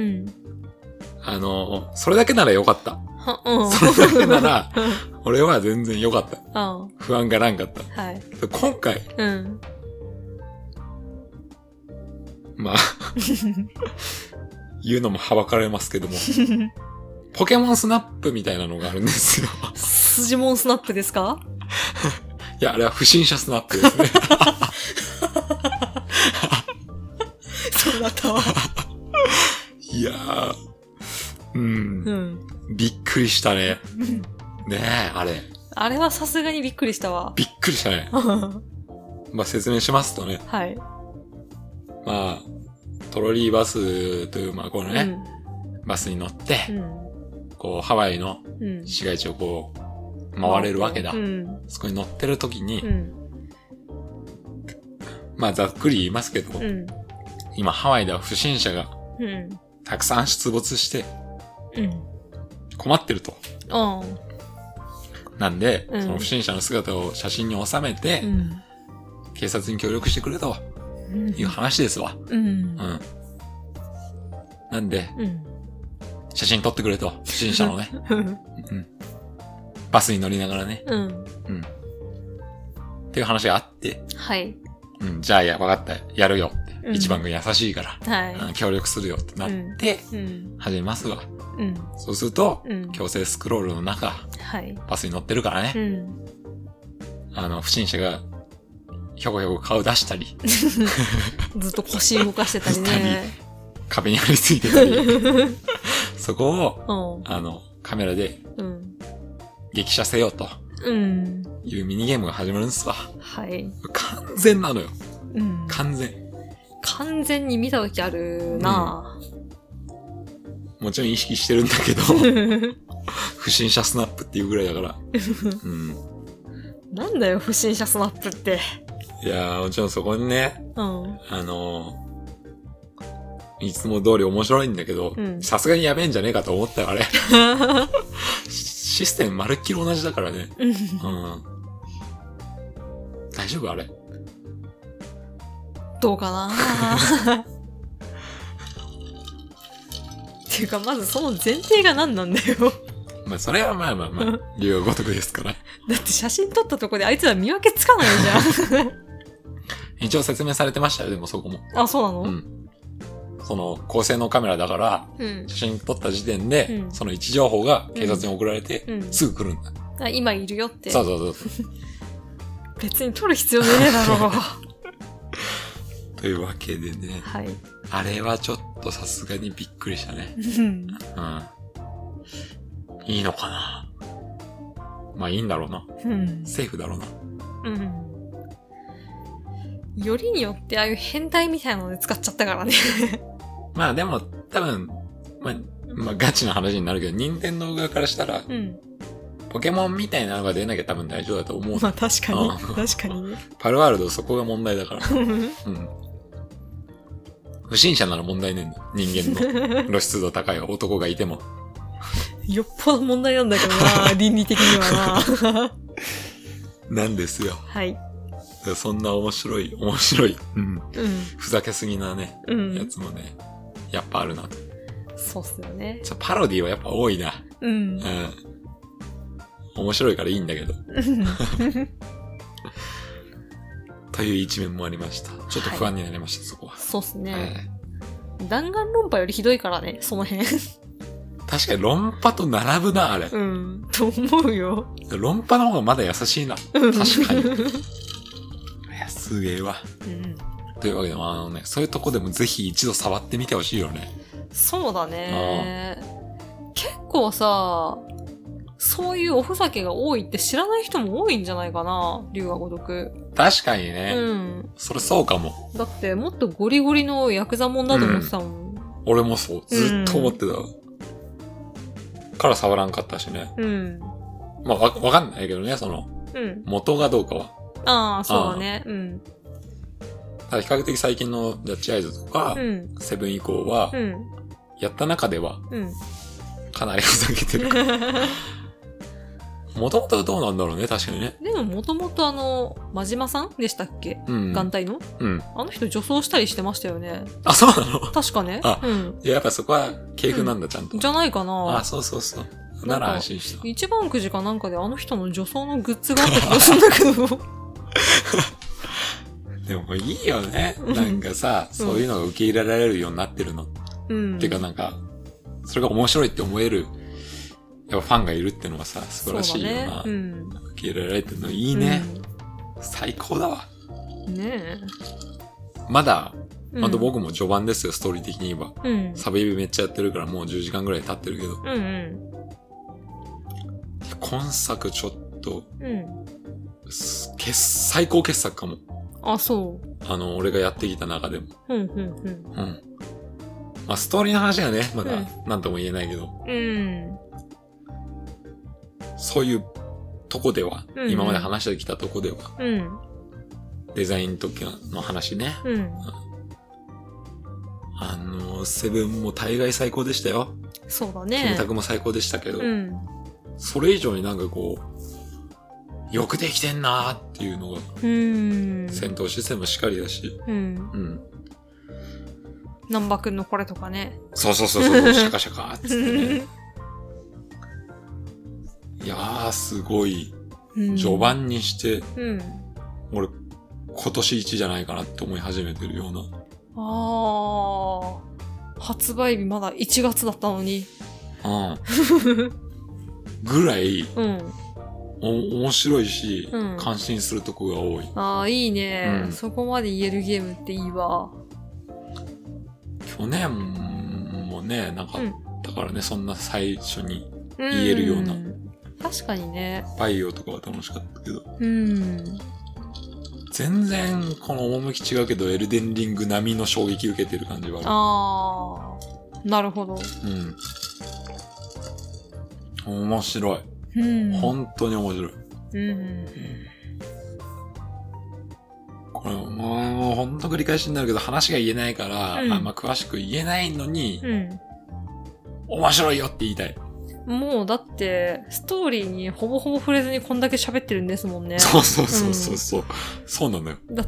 それだけならよかった。それだけなら、俺は全然よかった。不安がらんかった。今回、まあ、 言うのもはばかられますけども。ポケモンスナップみたいなのがあるんですよ。 スジモンスナップですか？ いや、あれは不審者スナップですね。 そうだったわ。 いやー、びっくりしたね。ねえ、あれ。 あれはさすがにびっくりしたわ。 びっくりしたね。まあ説明しますとね。 はい。 まあ、トロリーバスという、まあこのね、バスに乗って、こう、ハワイの市街地をこう、回れるわけだ。そこに乗ってる時に、まあざっくり言いますけど、今ハワイでは不審者が、たくさん出没して、困ってると。なんで、その不審者の姿を写真に収めて、警察に協力してくれという話ですわ。なんで、写真撮ってくれと、不審者のね。バスに乗りながらね。っていう話があって。 はい。 じゃあ、わかった。やるよって。一番が優しいから。協力するよってなって、始めますわ。そうすると、強制スクロールの中、バスに乗ってるからね。不審者が、ひょこひょこ顔出したり。 ずっと腰動かしてたりね。 壁に張り付いてたり。そこを、カメラで、激写せよと。いうミニゲームが始まるんですわ。はい。完全なのよ。完全。 完全に見た時あるなぁ。もちろん意識してるんだけど、不審者スナップっていうぐらいだから。 なんだよ、不審者スナップって。 いやー、もちろんそこにね、いつも通り面白いんだけど、さすがにやべえんじゃねえかと思ったよ、あれ。システムまるっきり同じだからね。大丈夫あれ。 どうかなっていうか、まずその前提が何なんだよ。 まあ、それはまあ、竜が如くですから。 だって写真撮ったとこであいつら見分けつかないじゃん。 一応説明されてましたよ、でもそこも。 あ、そうなの？ その、高性能カメラだから、写真撮った時点で、その位置情報が警察に送られて、すぐ来るんだ。 あ、今いるよって。 そう。 別に撮る必要ねえだろう。 というわけでね。はい。あれはちょっとさすがにびっくりしたね。いいのかな。まあいいんだろうな。セーフだろうな。 よりによってああいう変態みたいなので使っちゃったからね。 まあでも多分、まあガチな話になるけど、任天堂側からしたら、ポケモンみたいなのが出なきゃ多分大丈夫だと思う。 まあ確かに。確かにね。 パルワールドそこが問題だから。不審者なら問題ねえんだ。人間の露出度高い男がいても。 よっぽど問題なんだけどな、倫理的にはな。なんですよ。 はい。 そんな面白い、ふざけすぎなね、やつもね、やっぱあるなと。 そうっすよね。 パロディはやっぱ多いな。面白いからいいんだけど。という一面もありました。ちょっと不安になりました、そこは。 そうっすね。弾丸論破よりひどいからね、その辺。 確かに論破と並ぶな、あれ。 と思うよ。 論破の方がまだ優しいな。確かに。いや、すげえわ。というわけで、そういうとこでもぜひ一度触ってみてほしいよね。 そうだね。結構さ、そういうおふざけが多いって知らない人も多いんじゃないかな、龍が如く。 確かにね。それそうかも。 だってもっとゴリゴリのヤクザもんだと思ってたもん。 俺もそう。ずっと思ってた。から触らんかったしね。まあ、わかんないけどね、その、元がどうかは。 ああ、そうだね。 ただ比較的最近のダッチアイズとか、セブン以降は、やった中では、かなりふざけてる。もともとどうなんだろうね、確かにね。 でももともと真島さんでしたっけ？眼帯の？あの人女装したりしてましたよね。 あ、そうなの？ 確かね。 いや、やっぱそこは系譜なんだ、ちゃんと。 じゃないかな。 あ、そう。なら安心した。 一番くじかなんかであの人の女装のグッズがあった気がするんだけど。 でもいいよね。なんかさ、そういうのが受け入れられるようになってるの。 っていうかなんか、それが面白いって思える、やっぱファンがいるってのはさ、素晴らしいよな。受け入れられてるのいいね。最高だわ。 ねえ。 まだ僕も序盤ですよ、ストーリー的に言えば。サブイベめっちゃやってるからもう10時間ぐらい経ってるけど。今作ちょっと、最高傑作かも。 あ、そう。 俺がやってきた中でも。まあ、ストーリーの話はね、まだ、なんとも言えないけど。そういうとこでは、今まで話してきたとこでは、デザイン時の話ね。セブンも大概最高でしたよ。 そうだね。 キムタクも最高でしたけど、それ以上になんかこう、よくできてんなーっていうのが、戦闘システムもしっかりだし、 南波くんのこれとかね。 そう、シャカシャカってね。いやー、すごい、序盤にして、俺、今年一じゃないかなって思い始めてるような。 発売日まだ1月だったのに。 ぐらい、面白いし、感心するとこが多い。 いいね、そこまで言えるゲームっていいわ。 去年もね、なかったからね、そんな最初に言えるような。 確かにね。 バイオとかは楽しかったけど。全然この趣違うけど、エルデンリング並みの衝撃受けてる感じはある。なるほど。 面白い。本当に面白い。これもう本当繰り返しになるけど、話が言えないから、あんま詳しく言えないのに、面白いよって言いたい。もうだって、ストーリーにほぼほぼ触れずにこんだけ喋ってるんですもんね。 そう。そうなのよ。 だって、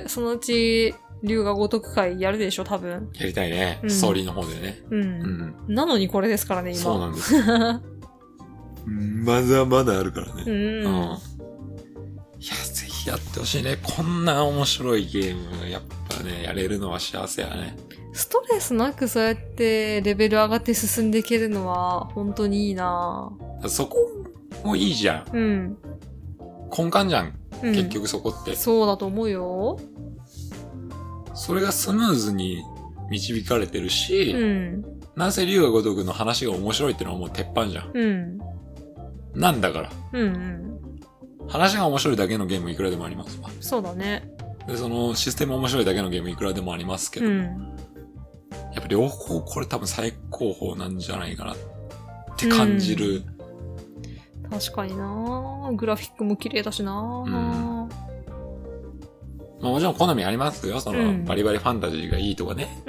そのうち、龍が如く会やるでしょ、多分。 やりたいね。ストーリーの方でね。 なのにこれですからね、今。 そうなんですよ。まだまだあるからね。いや、ぜひやってほしいね。こんな面白いゲーム、やっぱね、やれるのは幸せやね。 ストレスなくそうやってレベル上がって進んでいけるのは本当にいいな。 そこもいいじゃん。根幹じゃん。結局そこって。 そうだと思うよ。 それがスムーズに導かれてるし、なんせ龍が如くの話が面白いってのはもう鉄板じゃん。なんだから。話が面白いだけのゲームいくらでもありますわ。 そうだね。 で、そのシステム面白いだけのゲームいくらでもありますけど、やっぱ両方これ多分最高峰なんじゃないかなって感じる。 確かにな。グラフィックも綺麗だしな。 まあもちろん好みありますよ。その、バリバリファンタジーがいいとかね。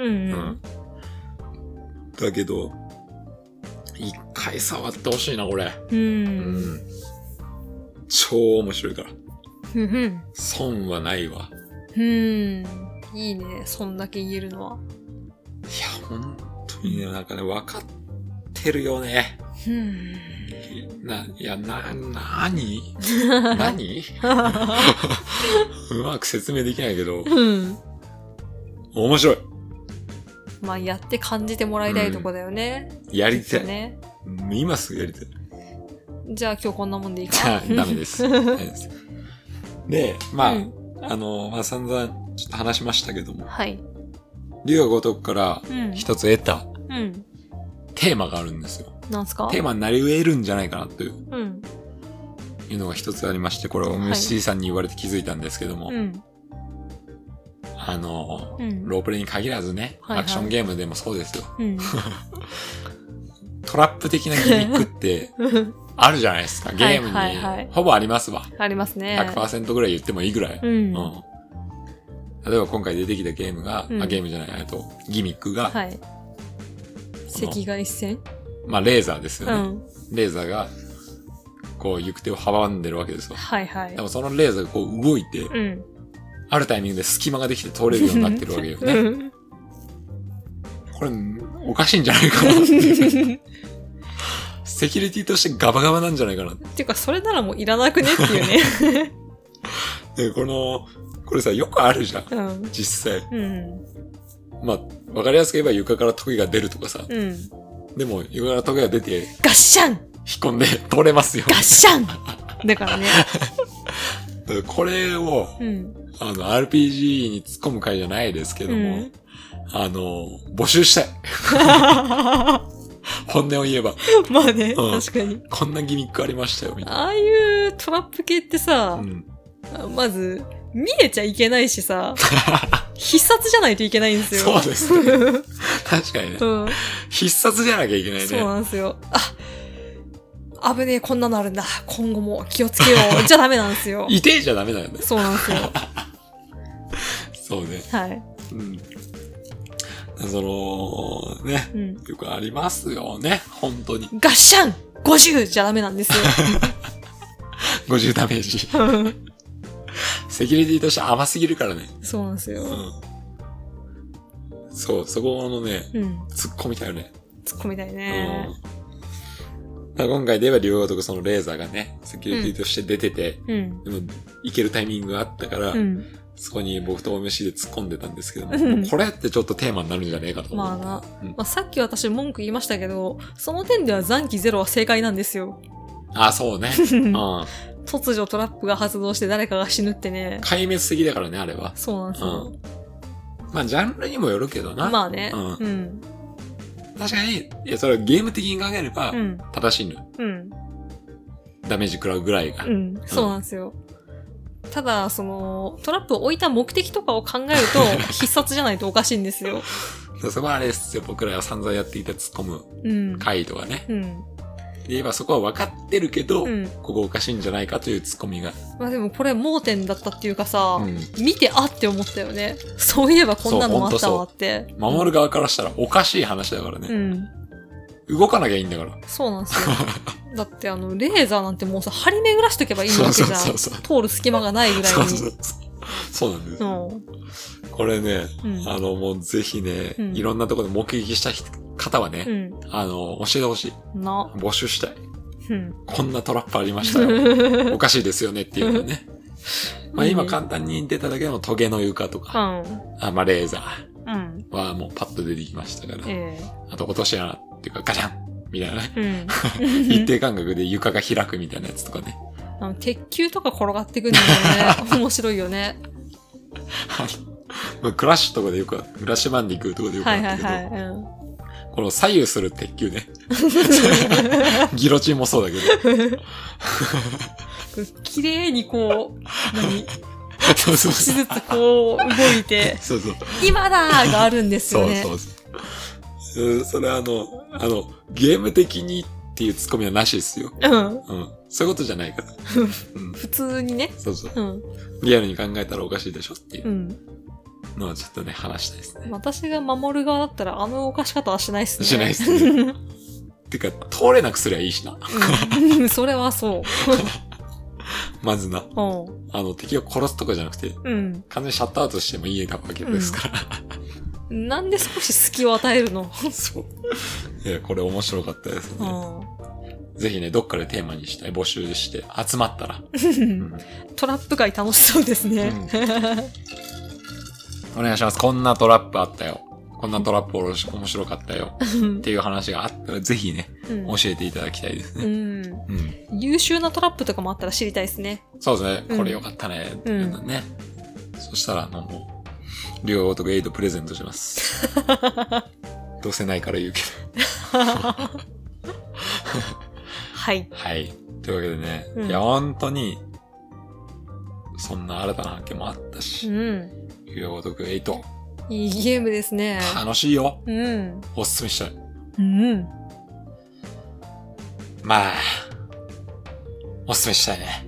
だけど、一回触ってほしいな、これ。超面白いから。損はないわ。いいね、そんだけ言えるのは。いや、本当にね、なんかね、分かってるよね。何うまく説明できないけど、面白い。 まあ、やって感じてもらいたいとこだよね。 やりたい。ね、今すぐやりたい。 じゃあ今日こんなもんでいいか。 ダメです。で、まあ、まあ散々ちょっと話しましたけども。龍が如くから一つ得た、テーマがあるんですよ。 なんすか？ テーマになり得るんじゃないかなという、いうのが一つありまして、これはムッシーさんに言われて気づいたんですけども、ロープレイに限らずね、アクションゲームでもそうですよ。トラップ的なギミックって、あるじゃないですか。ゲームに。ほぼありますわ。 ありますね。 100% ぐらい言ってもいいぐらい。例えば今回出てきたゲームが、ゲームじゃない、ギミックが、 赤外線？ まあ、レーザーですよね。レーザーが、こう、行く手を阻んでるわけですよ。でもそのレーザーがこう動いて、あるタイミングで隙間ができて通れるようになってるわけよね。これ、おかしいんじゃないかなって。セキュリティとしてガバガバなんじゃないかなって。 っていうか、それならもういらなくねっていうね。 で、これさ、よくあるじゃん。実際。 まあ、わかりやすく言えば床からトゲが出るとかさ。 うん。 でも、床からトゲが出て、 ガッシャン引っ込んで通れますよ。 ガッシャンだからね。 これを、 うん、 RPG に突っ込む回じゃないですけども、募集したい。本音を言えば。 まあね、確かに。 こんなギミックありましたよ、みたいな。 ああいうトラップ系ってさ、まず、見えちゃいけないしさ、必殺じゃないといけないんですよ。 そうですね。確かにね。必殺じゃなきゃいけないね。 そうなんですよ。危ねえ、こんなのあるんだ。今後も気をつけよう。じゃダメなんですよ。 いてえじゃダメなんだよ。 そうなんですよ。 そうね。 はい。 よくありますよね。本当に。 ガッシャン !50 じゃダメなんですよ。 50ダメージ。セキュリティとして甘すぎるからね。 そうなんですよ。 そう、そこのね、突っ込みたいよね。 突っ込みたいね。 今回で言えば両方とかそのレーザーがね、セキュリティとして出てて、でも行けるタイミングがあったから、そこに僕と OMC で突っ込んでたんですけども、これってちょっとテーマになるんじゃねえかと思う。 まあさっき私文句言いましたけど、その点では残機ゼロは正解なんですよ。 そうね。 突如トラップが発動して誰かが死ぬってね。 壊滅的だからね、あれは。 そうなんですよ。 まあ、ジャンルにもよるけどな。 まあね。 確かに、いや、それはゲーム的に考えれば、正しいの。ダメージ食らうぐらいが。 そうなんですよ。ただ、トラップを置いた目的とかを考えると、必殺じゃないとおかしいんですよ。 そこはあれですよ、僕らが散々やっていた突っ込む回とかね。で言えばそこは分かってるけど、ここおかしいんじゃないかという突っ込みが。 まあでもこれ盲点だったっていうかさ、見てあって思ったよね。そういえばこんなのあったわって。 守る側からしたらおかしい話だからね。動かなきゃいいんだから。 そうなんですよ。だってレーザーなんてもうさ、張り巡らしとけばいいわけじゃん。通る隙間がないぐらいに。 そうなんですよ。これね、もうぜひね、いろんなところで目撃した方はね、教えてほしい。募集したい。こんなトラップありましたよ。おかしいですよねっていうのね。まあ今簡単に出ただけでもトゲの床とか、まあレーザーはもうパッと出てきましたから。あと落とし穴っていうかガチャンみたいなね。一定間隔で床が開くみたいなやつとかね。 鉄球とか転がってくんだよね。面白いよね。 クラッシュとかでよく、クラッシュバンディクーとかでよくあったけど、この左右する鉄球ね。ギロチンもそうだけど。 綺麗にこう、少しずつこう動いて、今だーがあるんですよね。 それゲーム的にっていうツッコミはなしですよ。そういうことじゃないから。 普通にね。 リアルに考えたらおかしいでしょっていうのはちょっとね、話したいですね。 私が守る側だったら動かし方はしないっすね。 しないっすね。てか、通れなくすりゃいいしな。 それはそう。 まずな。敵を殺すとかじゃなくて、完全にシャットアウトしてもいいわけですから。 なんで少し隙を与えるの？ そう。いや、これ面白かったですね。ぜひね、どっかでテーマにしたい募集して集まったら。 トラップ界楽しそうですね。 お願いします。こんなトラップあったよ。こんなトラップ面白かったよ。っていう話があったらぜひね、教えていただきたいですね。 優秀なトラップとかもあったら知りたいですね。 そうですね。これよかったね。っていうのね。そしたらもう、両お得エイドプレゼントします。どうせないから言うけど。 はい。 はい。というわけでね、いや、本当に、そんな新たな発見もあったし、両お得エイド。 いいゲームですね。 楽しいよ。おすすめしたい。まあ、おすすめしたいね。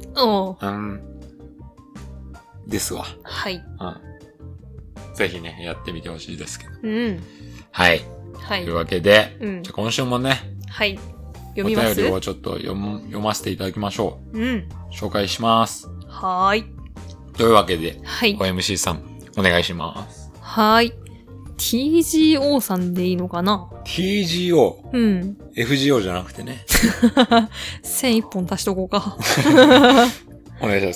ですわ。 はい。 ぜひね、やってみてほしいですけど。はい。 はい。 というわけで、じゃ今週もね、 はい。読みます。 お便りをちょっと読ませていただきましょう。紹介します。 はーい。 というわけで、 はい。 OMC さん、お願いします。 はーい。TGO さんでいいのかな？ TGO？ FGO じゃなくてね。 線一本足しとこうか。 お願いします。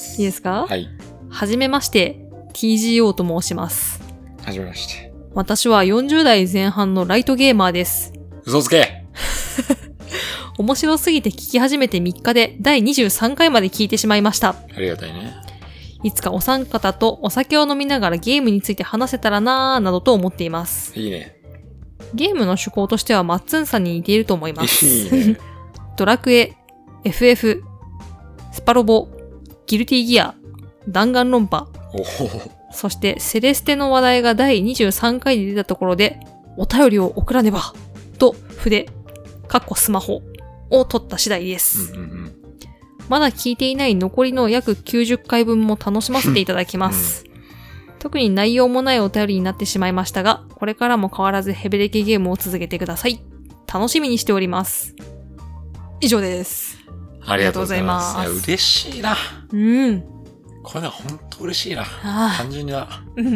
いいですか？ はい。 はじめまして、TGO と申します。 はじめまして。 私は40代前半のライトゲーマーです。 嘘つけ面白すぎて聞き始めて3日で第23回まで聞いてしまいました。 ありがたいね。 いつかお三方とお酒を飲みながらゲームについて話せたらなぁなどと思っています。 いいね。 ゲームの趣向としてはマッツンさんに似ていると思います。 いいね。 ドラクエ、FF、スパロボ、ギルティギア、弾丸論破、そしてセレステの話題が第23回で出たところで、お便りを送らねば、と筆、スマホを取った次第です。まだ聞いていない残りの約90回分も楽しませていただきます。特に内容もないお便りになってしまいましたが、これからも変わらずヘベレケゲームを続けてください。楽しみにしております。以上です。 ありがとうございます。いや、嬉しいな。 うん。 これは本当嬉しいな。単純にな。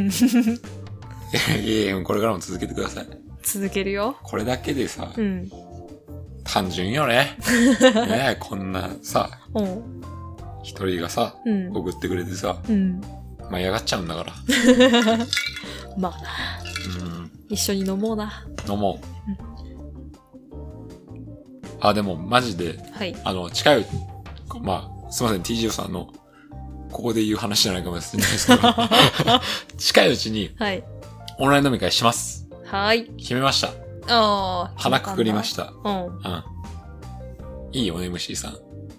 いや、これからも続けてください。 続けるよ。 これだけでさ、単純よね。ねえ、こんなさ、一人がさ、送ってくれてさ、まあ嫌がっちゃうんだから。 まあな。一緒に飲もうな。 飲もう。でもマジで、 はい、 近い、まあ、すいません、TGO さんの、ここで言う話じゃないかもしれないですけど、近いうちに、 はい、 オンライン飲み会します。 はい。 決めました。鼻くくりました。いいよ、MC さん。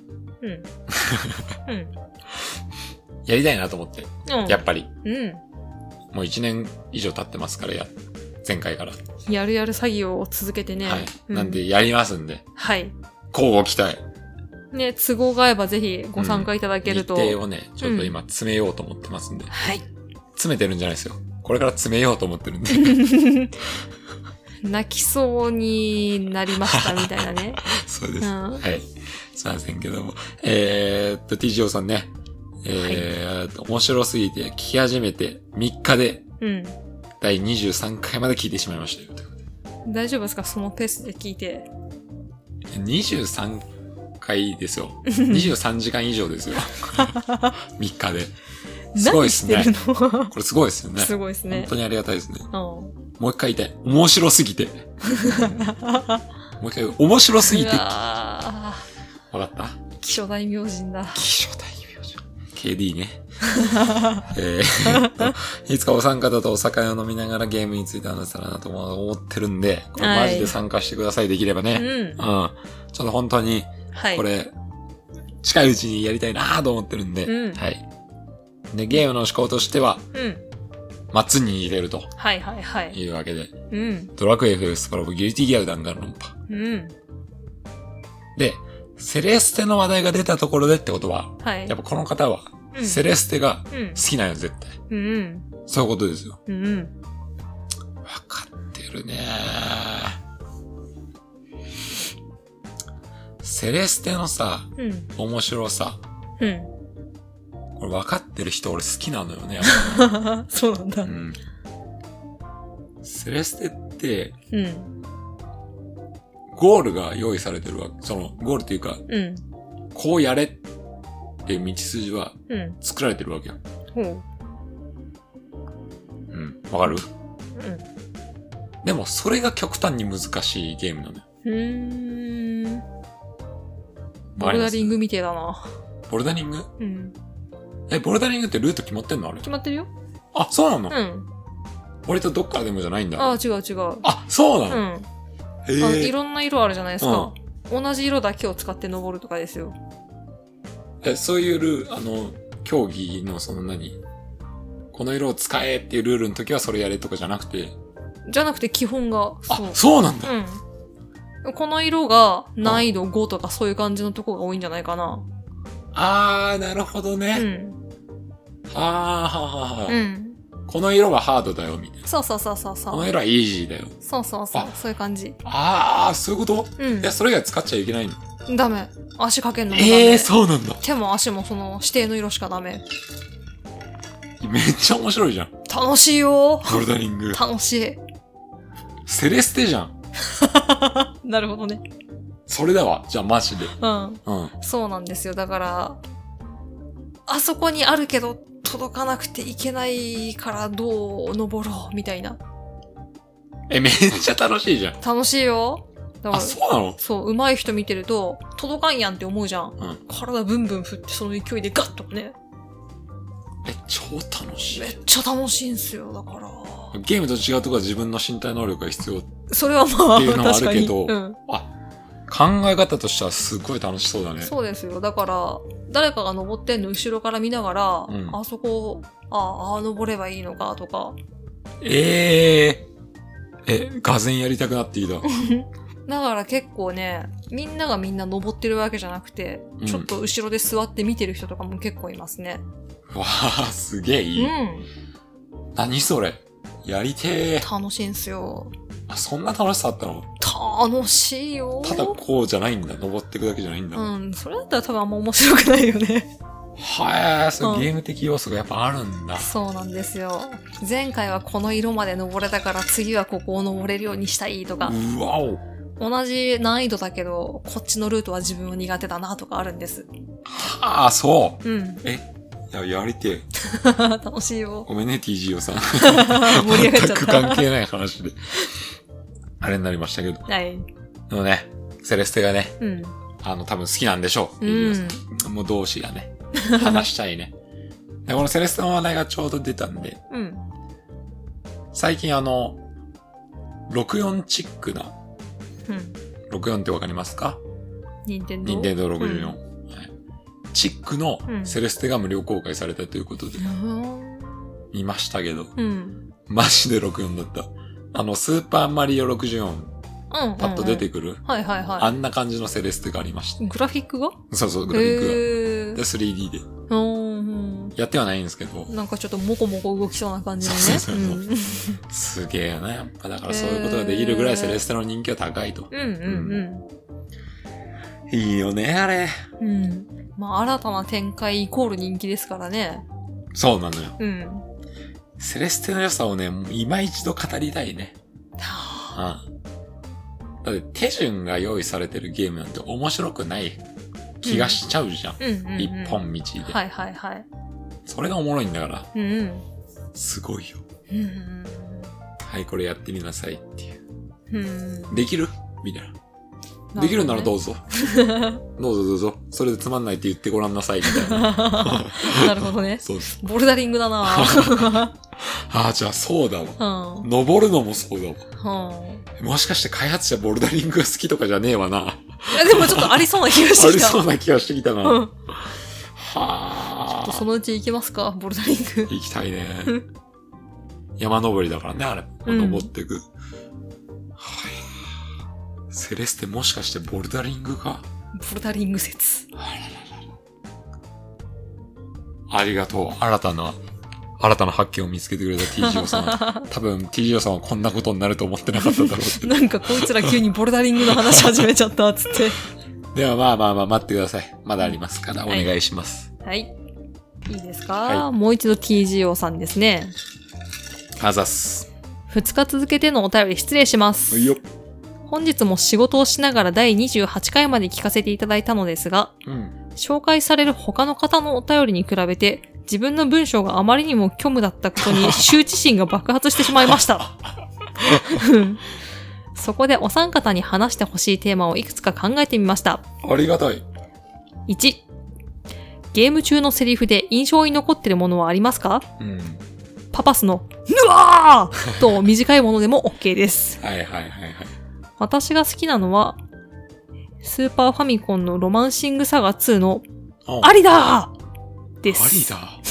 やりたいなと思って。やっぱり。もう1年以上経ってますから、前回から。 やる作業を続けてね。 はい。なんで、やりますんで。 はい。 交互期待。 ね、都合が合えばぜひご参加いただけると。 日程をね、ちょっと今詰めようと思ってますんで。 はい。 詰めてるんじゃないですよ。これから詰めようと思ってるんで。 泣きそうになりましたみたいなね。 そうです。はい。すいませんけども。TGO さんね。面白すぎて聞き始めて3日で、第23回まで聞いてしまいましたよ。 大丈夫ですか？そのペースで聞いて。 23回ですよ。23時間以上ですよ。3日で。すごいですね。これすごいですよね。 すごいですね。 本当にありがたいですね。もう一回言いたい。面白すぎて。もう一回、面白すぎて。わかった？ 気象大明神だ。 気象大明神。KD ね。いつかお三方とお酒を飲みながらゲームについて話せたらなと思ってるんで、これマジで参加してください、できればね。ちょっと本当に、これ、近いうちにやりたいなと思ってるんで、はい。で、ゲームの思考としては、マッツンに入れると。 はいはいはい。 いうわけで。ドラクエ FF スパロボギルティギア弾丸論破。で、セレステの話題が出たところでってことは、やっぱこの方は、セレステが好きなんよ、絶対。そういうことですよ。わかってるね。セレステのさ、面白さ。これ分かってる人俺好きなのよね。 そうなんだ。 セレステって、ゴールが用意されてるわけ。その、ゴールっていうか、こうやれっていう道筋は作られてるわけよ。わかる？でもそれが極端に難しいゲームなのよ。 ボルダリングみてえだな。 ボルダリング？ボルダリングってルート決まってんのあれ？ 決まってるよ。 あ、そうなの？割とどっからでもじゃないんだ。 あ、違う違う。 あ、そうなの？ いろんな色あるじゃないですか。同じ色だけを使って登るとかですよ。 そういう競技のこの色を使えっていうルールの時はそれやれとかじゃなくて。 じゃなくて基本が。 そうなんだ。 この色が難易度5とかそういう感じのとこが多いんじゃないかな。 なるほどね。この色はハードだよ、みたいな。 そう。 この色はイージーだよ。 そう。そういう感じ。 そういうこと？それ以外使っちゃいけないの？ ダメ。足かけんのもダメ。 そうなんだ。 手も足もその指定の色しかダメ。 めっちゃ面白いじゃん。 楽しいよ。 ボルダリング。 楽しい。 セレステじゃん。 なるほどね。 それだわ。じゃあマジで。 そうなんですよ。だから、あそこにあるけど届かなくていけないからどう登ろうみたいな。 めっちゃ楽しいじゃん。 楽しいよ。 あ、そうなの？ そう、上手い人見てると、届かんやんって思うじゃん。 うん。 体ブンブン振ってその勢いでガッとね。 超楽しい。 めっちゃ楽しいんすよ、だから。 ゲームと違うとこは自分の身体能力が必要っそれはまあ、 ていうのはあるけど、 確かに。うん。 考え方としてはすごい楽しそうだね。 そうですよ。だから、誰かが登ってんの後ろから見ながら、 うん、 あそこ、登ればいいのかとか。 がぜんやりたくなってきた。 だから結構ね、みんながみんな登ってるわけじゃなくて、 うん、 ちょっと後ろで座って見てる人とかも結構いますね。 わあ、すげえいい。うん。何それ？やりてー。 楽しいんすよ。 そんな楽しさあったの？ 楽しいよ。 ただこうじゃないんだ。登っていくだけじゃないんだ。 うん、それだったら多分あんま面白くないよね。 はい、そういうゲーム的要素がやっぱあるんだ。 そうなんですよ。前回はこの色まで登れたから次はここを登れるようにしたいとか。 うわお。 同じ難易度だけど、こっちのルートは自分は苦手だなとかあるんです。 はあ、そう。 うん。 やりてえ。楽しいよ。 ごめんね、TGO さん。 盛り上がっちゃった。 全く関係ない話で。あれになりましたけど。 はい。 でもね、セレステがね、 うん。 多分好きなんでしょう。TGO さん。もう同志がね、話したいね。でこのセレステの話題がちょうど出たんで、 うん。 最近64チックな、 うん。 64ってわかりますか？ 任天堂 64。はい。チックのセレステが無料公開されたということで、見ましたけど、 うん。 マジで64だった。スーパーマリオ64、パッと出てくる、 はいはいはい。 あんな感じのセレステがありました。 グラフィックが？ そう、グラフィックが。で、3D で。やってはないんですけど。 なんかちょっとモコモコ動きそうな感じのね。 そう。すげえよね。やっぱだからそういうことができるぐらいセレステの人気は高いと。いいよね、あれ。 うん。まあ、新たな展開イコール人気ですからね。 そうなのよ。 うん。 セレステの良さをね、今一度語りたいね。だって手順が用意されてるゲームなんて面白くない気がしちゃうじゃん。一本道で。 はいはいはい。 それがおもろいんだから。 うん。すごいよ。はい、これやってみなさいっていう。 うん。 できる？みたいな。できるならどうぞ。どうぞ。それでつまんないって言ってごらんなさい、みたいな。 なるほどね。 そうです。 ボルダリングだなじゃあそうだわ。登るのもそうだわ。もしかして開発者ボルダリングが好きとかじゃねえわな。いや、でもちょっとありそうな気がしてきた。 ありそうな気がしてきたな。ちょっとそのうち行きますか、ボルダリング。 行きたいね。山登りだからね、あれ。登っていく。セレステもしかしてボルダリングか？ ボルダリング説。 ありがとう。新たな発見を見つけてくれた TGO さん。多分 TGO さんはこんなことになると思ってなかっただろうって。 なんかこいつら急にボルダリングの話始めちゃったっつって。 ではまあ待ってください。まだありますからお願いします。 はい。いいですか？もう一度 TGO さんですね。 あざっす。 2日続けてのお便り失礼します。 よっ。 本日も仕事をしながら第28回まで聞かせていただいたのですが、紹介される他の方のお便りに比べて、自分の文章があまりにも虚無だったことに羞恥心が爆発してしまいました。そこでお三方に話してほしいテーマをいくつか考えてみました。 ありがたい。 1、ゲーム中のセリフで印象に残っているものはありますか？パパスの、ぬわーと短いものでも OK です。 はい。 私が好きなのは、スーパーファミコンのロマンシングサガ2の、ありだーです。 ありだ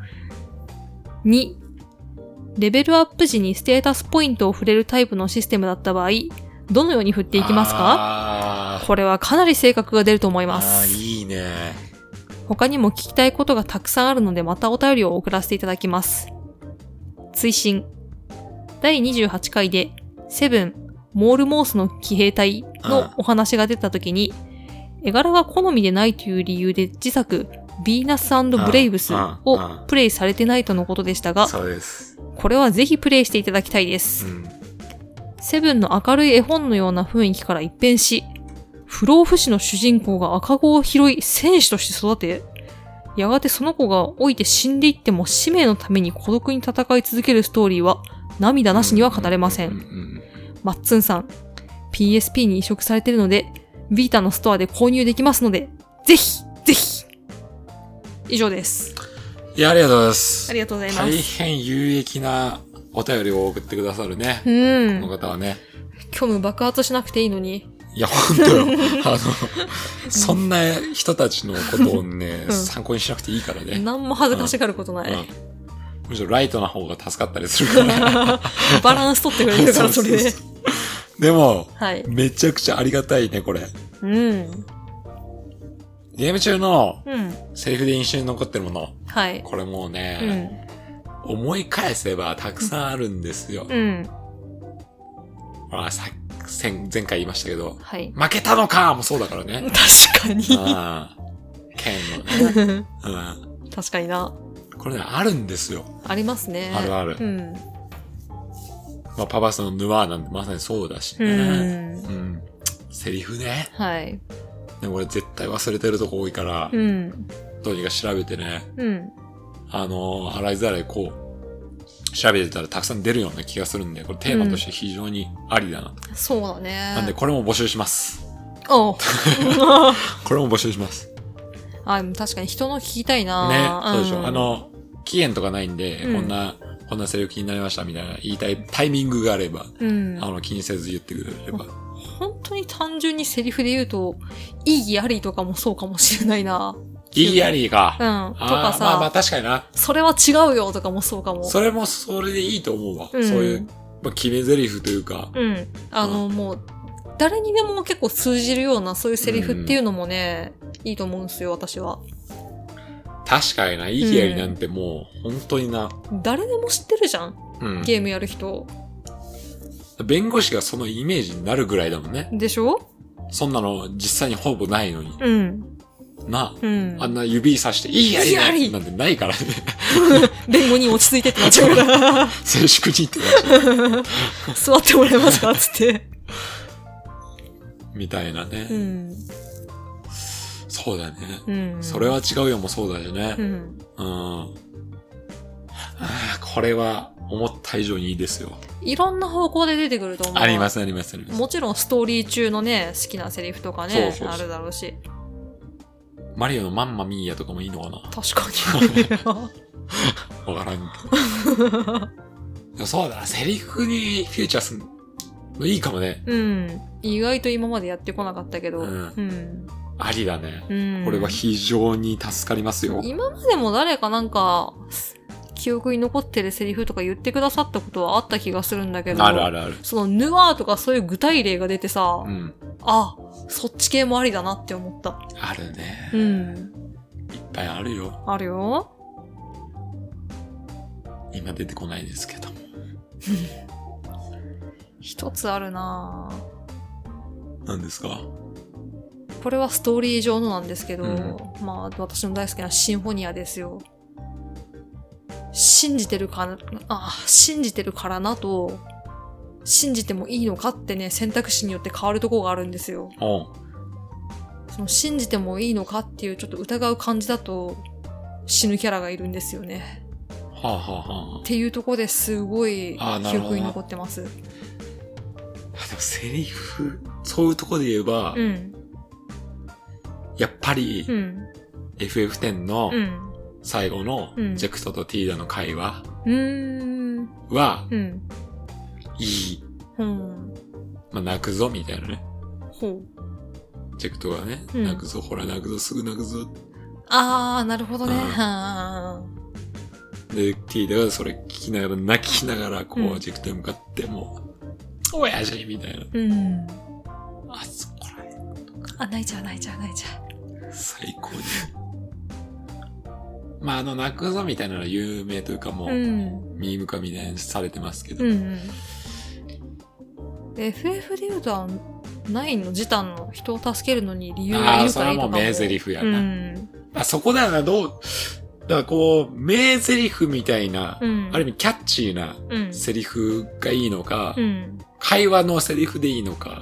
2、レベルアップ時にステータスポイントを触れるタイプのシステムだった場合、どのように振っていきますか？これはかなり性格が出ると思います。 いいね。 他にも聞きたいことがたくさんあるので、またお便りを送らせていただきます。追伸。第28回で、セブン、モールモースの騎兵隊のお話が出たときに、絵柄が好みでないという理由で自作、ヴィーナス&ブレイブスをプレイされてないとのことでしたが、 そうです。 これはぜひプレイしていただきたいです。セブンの明るい絵本のような雰囲気から一変し、不老不死の主人公が赤子を拾い戦士として育て、やがてその子が老いて死んでいっても使命のために孤独に戦い続けるストーリーは涙なしには語れません。 マッツンさん、PSP に移植されているので、ビータのストアで購入できますので、ぜひぜひ以上です。 いや、ありがとうございます。 ありがとうございます。 大変有益なお便りを送ってくださるね。この方はね。 虚無爆発しなくていいのに。 いや、ほんとよ。そんな人たちのことをね、参考にしなくていいからね。 何も恥ずかしがることない。 むしろライトな方が助かったりするから。 バランス取ってくれるから、それで。 でも、めちゃくちゃありがたいね、これ。ゲーム中のセリフで印象に残ってるもの。これもうね、思い返せばたくさんあるんですよ。前回言いましたけど、負けたのかもそうだからね。 確かに。 剣のね。 確かにな。 これね、あるんですよ。 ありますね。 あるある。まあ、パパスのヌワーなんてまさにそうだしね。セリフね。でも俺絶対忘れてるとこ多いから、どうにか調べてね。洗いざらいこう、調べてたらたくさん出るような気がするんで、これテーマとして非常にありだな。 そうだね。 なんでこれも募集します。これも募集します。 確かに人の聞きたいな。 ね、そうでしょ。期限とかないんで、こんなセリフ気になりましたみたいな言いたいタイミングがあれば、気にせず言ってくれれば。 本当に単純にセリフで言うと、意義ありとかもそうかもしれないな。 意義ありか。 とかさ。 まあ確かにな。 それは違うよとかもそうかも。 それもそれでいいと思うわ。そういう、決め台詞というか。 もう、誰にでも結構通じるようなそういうセリフっていうのもね、いいと思うんですよ、私は。 確かにな、意義ありなんてもう、本当にな。 誰でも知ってるじゃん。ゲームやる人。 弁護士がそのイメージになるぐらいだもんね。 でしょ？ そんなの実際にほぼないのに。なあ、あんな指さして、意義ありなんてないからね。 弁護人落ち着いてってなっちゃうから。 静粛にってなっちゃう。座ってもらえますかつって。 みたいなね。そうだね。それは違うよもそうだよね。これは思った以上にいいですよ。 いろんな方向で出てくると思う。 ありますありますあります。 もちろんストーリー中のね、好きなセリフとかね、あるだろうし。 マリオのマンマミーヤとかもいいのかな？ 確かに。 わからんけど。そうだ、セリフにフューチャーするのいいかもね。 意外と今までやってこなかったけど。 ありだね。これは非常に助かりますよ。 今までも誰かなんか、記憶に残ってるセリフとか言ってくださったことはあった気がするんだけど。 あるあるある。 そのヌワーとかそういう具体例が出てさ、そっち系もありだなって思った。 あるね。いっぱいあるよ。 あるよ。 今出てこないですけども。 一つあるなぁ。 何ですか？ これはストーリー上のなんですけど、まあ私の大好きなシンフォニアですよ。信じてるからなと、信じてもいいのかってね、選択肢によって変わるところがあるんですよ。その信じてもいいのかっていうちょっと疑う感じだと死ぬキャラがいるんですよね。っていうところですごい記憶に残ってます。 でもセリフ、そういうところで言えば、やっぱり、FF10 の最後のジェクトとティーダの会話は、いい。まあ、泣くぞみたいなね。ジェクトがね、泣くぞ、ほら泣くぞ、すぐ泣くぞ。 なるほどね。 で、ティーダがそれ聞きながら、泣きながら、こう、ジェクトに向かって、もう、親父みたいな。そこらへん。 泣いちゃう。 最高に。まあ、泣くぞみたいなのは有名というかもう、ミーム化みたいにされてますけど。 FF で言うと9のジタンの人を助けるのに理由がいるからいいとかも。 それはもう名台詞やな。そこだよな、だからこう、名台詞みたいな、ある意味キャッチーなセリフがいいのか、会話のセリフでいいのか。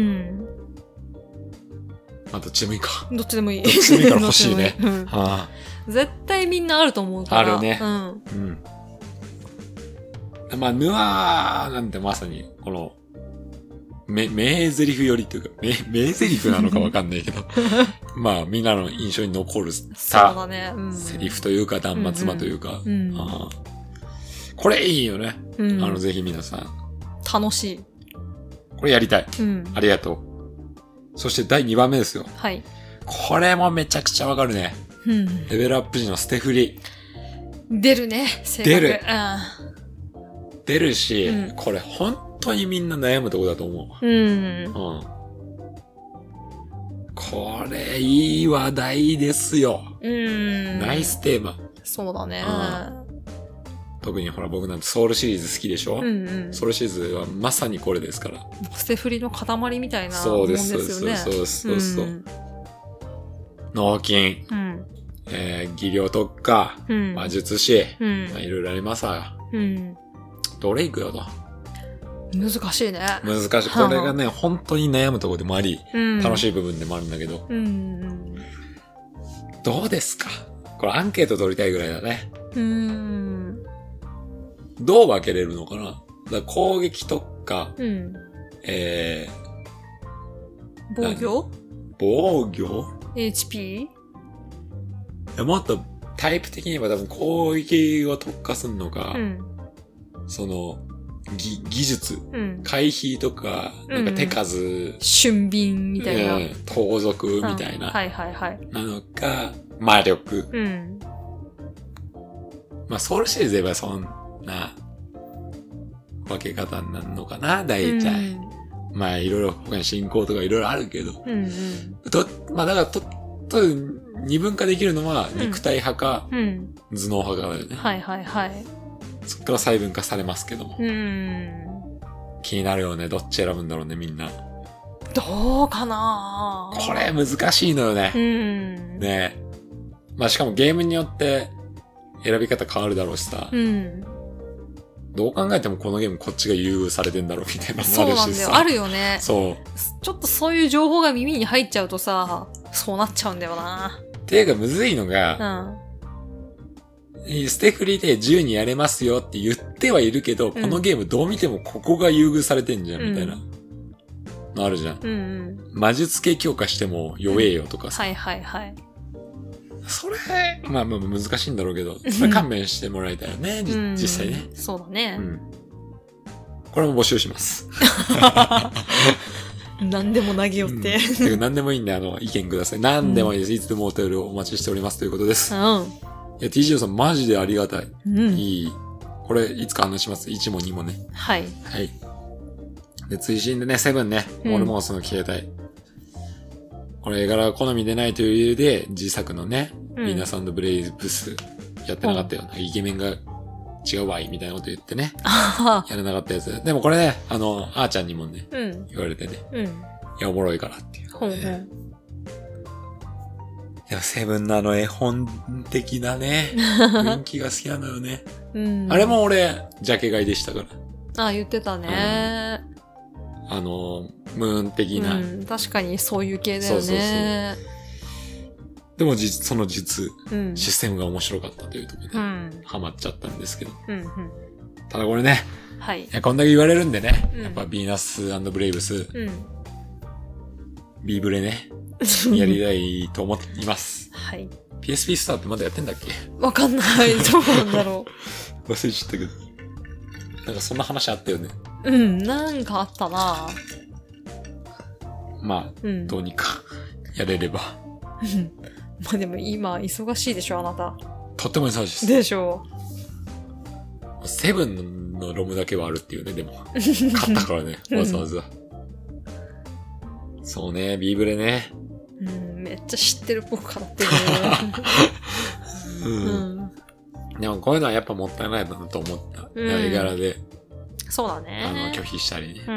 まあ、どっちでもいいか。 どっちでもいい。 どっちでもいいから欲しいね。 絶対みんなあると思うから。 あるね。まあ、ヌアーなんてまさに、この、 名台詞よりというか、名台詞なのかわかんないけど、まあ、みんなの印象に残るさ、 そうだね。 セリフというか、断末魔というか、これいいよね。ぜひ皆さん。 楽しい。 これやりたい。ありがとう。そして第2番目ですよ。 はい。 これもめちゃくちゃわかるね。レベルアップ時の捨て振り。 出るね、 出る。出るし、これ本当にみんな悩むとこだと思う。これいい話題ですよ。ナイステーマ。 そうだね。 特にほら僕なんてソウルシリーズ好きでしょ、ソウルシリーズはまさにこれですから。 捨て振りの塊みたいなもんですよね。 そう。脳筋、技量特化、魔術師、いろいろありますわ。どれいくよと。 難しいね。 難しい。これがね、本当に悩むところでもあり、楽しい部分でもあるんだけど。どうですか？これアンケート取りたいぐらいだね。どう分けれるのかな？だから攻撃特化、防御 ?HP？ もっとタイプ的に言えば多分攻撃を特化するのか、その、技術、回避とか、なんか手数、 俊敏みたいな。 盗賊みたいな。なのか、魔力。まあ、ソウルシリーズで言えばそんな分け方になるのかな、大体。まあ、いろいろ他に進行とかいろいろあるけど。まあ、だから二分化できるのは肉体派か、頭脳派かだよね。そっから細分化されますけども。気になるよね。どっち選ぶんだろうね、みんな。 どうかな？ これ難しいのよね。ね。まあしかもゲームによって選び方変わるだろうしさ。どう考えてもこのゲームこっちが優遇されてんだろうみたいなのもあるしさ。そうなんだよ。 あるよね。 そう。 ちょっとそういう情報が耳に入っちゃうとさ、そうなっちゃうんだよな。 ていうかむずいのが、捨て振りで自由にやれますよって言ってはいるけど、このゲームどう見てもここが優遇されてんじゃん、みたいなのあるじゃん。魔術系強化しても弱えよとかさ。それ、まあ難しいんだろうけど、それ勘弁してもらいたいよね、実際ね。 そうだね。 これも募集します。 何でも投げよって。 何でもいいんで、意見ください。何でもいいです。いつでもお便りをお待ちしておりますということです。いや、TGO さんマジでありがたい。いい。これ、いつか話します。1も2もね。 はい。 で、追伸でね、セブンね、モルモースの携帯。これ、絵柄が好みでないという理由で、自作のね、ヴィーナス&ブレイブス、やってなかったよ。イケメンが違うわい、みたいなこと言ってね。やらなかったやつ。でもこれね、あーちゃんにもね、言われてね。いや、おもろいからっていう。いや、セブンの絵本的なね、雰囲気が好きなのよね。あれも俺、ジャケ買いでしたから。 言ってたね。 ムーン的な。 確かにそういう系だよね。 でもそのシステムが面白かったというところで、ハマっちゃったんですけど。ただこれね、こんだけ言われるんでね、やっぱヴィーナス&ブレイブス、ビーブレね、やりたいと思います。PSP スターってまだやってんだっけ？ わかんない。どうなんだろう。忘れちゃったけど。なんかそんな話あったよね。 なんかあったな。 まあ、どうにかやれれば。 まあでも今忙しいでしょ、あなた。 とっても忙しいです。 でしょう。セブンのロムだけはあるっていうね、でも。買ったからね、わざわざ。そうね、ビーブレね。 めっちゃ知ってるっぽく買ってる。 でもこういうのはやっぱもったいないなと思った。絵柄で。 そうだね。 拒否したりね。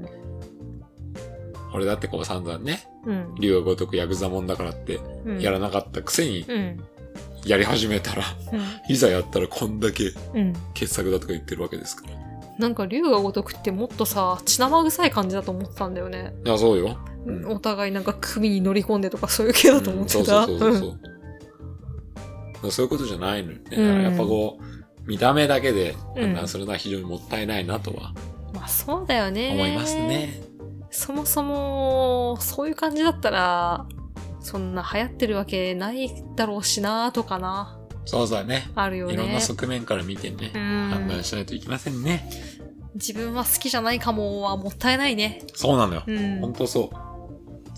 俺だってこう散々ね、竜が如くヤクザもんだからってやらなかったくせに、やり始めたら、いざやったらこんだけ傑作だとか言ってるわけですから。 なんか竜が如くってもっとさ、血生臭い感じだと思ってたんだよね。 いや、そうよ。 お互いなんか首に乗り込んでとかそういう系だと思ってた。 そういうことじゃないのよね。だからやっぱこう、見た目だけで判断するのは非常にもったいないなとは。 まあそうだよね。 思いますね。 そもそも、そういう感じだったら、そんな流行ってるわけないだろうしなとかな。 そうだね。 あるよね。 いろんな側面から見てね、判断しないといけませんね。 自分は好きじゃないかもはもったいないね。 そうなのよ。ほんとそう。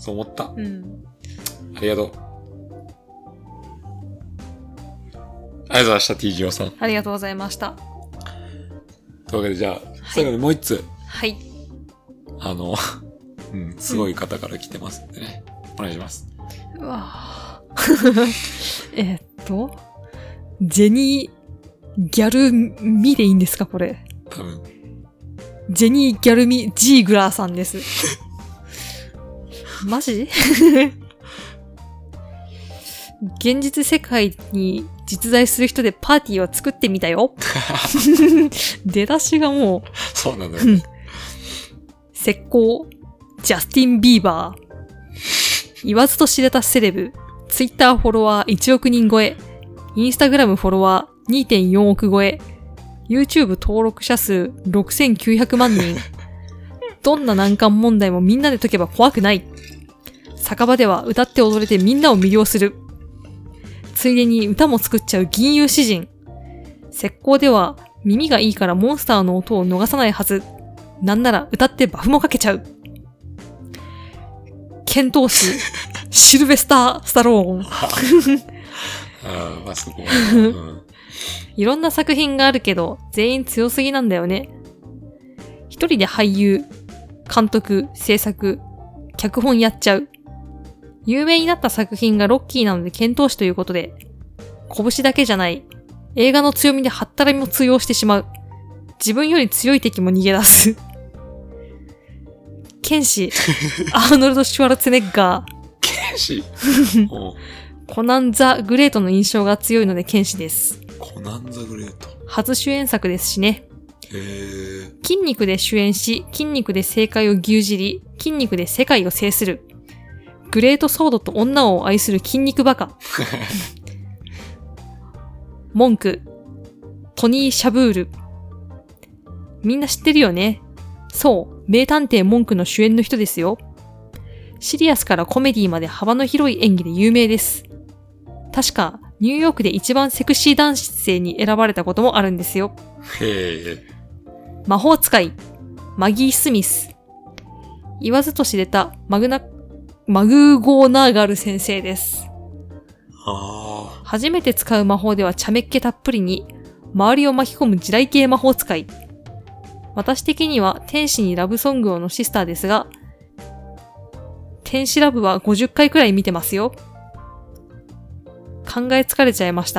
そう思った。ありがとう。ありがとうございました、TGO さん。 ありがとうございました。 というわけで、じゃあ、最後にもう一つ。 はい。 すごい方から来てますんでね。お願いします。 うわジェニー・ギャルミでいいんですかこれ。 多分。 ジェニー・ギャルミ・ジーグラーさんです。マジ現実世界に実在する人でパーティーを作ってみたよ。出だしがもう。 そうなんだよね。 石膏、ジャスティン・ビーバー。言わずと知れたセレブ。ツイッターフォロワー1億人超え。インスタグラムフォロワー 2.4 億超え。YouTube 登録者数6900万人。どんな難関問題もみんなで解けば怖くない。酒場では歌って踊れてみんなを魅了する。ついでに歌も作っちゃう銀融詩人。石膏では耳がいいからモンスターの音を逃さないはず。なんなら歌ってバフもかけちゃう。剣闘士、シルベスター・スタローン。 まあすごい。 いろんな作品があるけど、全員強すぎなんだよね。一人で俳優、監督、制作、脚本やっちゃう。有名になった作品がロッキーなので剣闘士ということで、拳だけじゃない、映画の強みでハッタラミも通用してしまう。自分より強い敵も逃げ出す。剣士、アーノルド・シュワルツェネッガー。 剣士コナン・ザ・グレートの印象が強いので剣士です。 コナン・ザ・グレート。 初主演作ですしね。 へー。 筋肉で主演し、筋肉で正解を牛耳り、筋肉で世界を制する。グレートソードと女を愛する筋肉バカ。文句。トニー・シャブール。みんな知ってるよね。そう、名探偵文句の主演の人ですよ。シリアスからコメディまで幅の広い演技で有名です。確か、ニューヨークで一番セクシー男性に選ばれたこともあるんですよ。 へえ。 魔法使い、マギー・スミス。言わずと知れたマグーゴーナーガル先生です。初めて使う魔法では茶目っ気たっぷりに、周りを巻き込む地雷系魔法使い。私的には天使にラブソングをのシスターですが、天使ラブは50回くらい見てますよ。考え疲れちゃいました。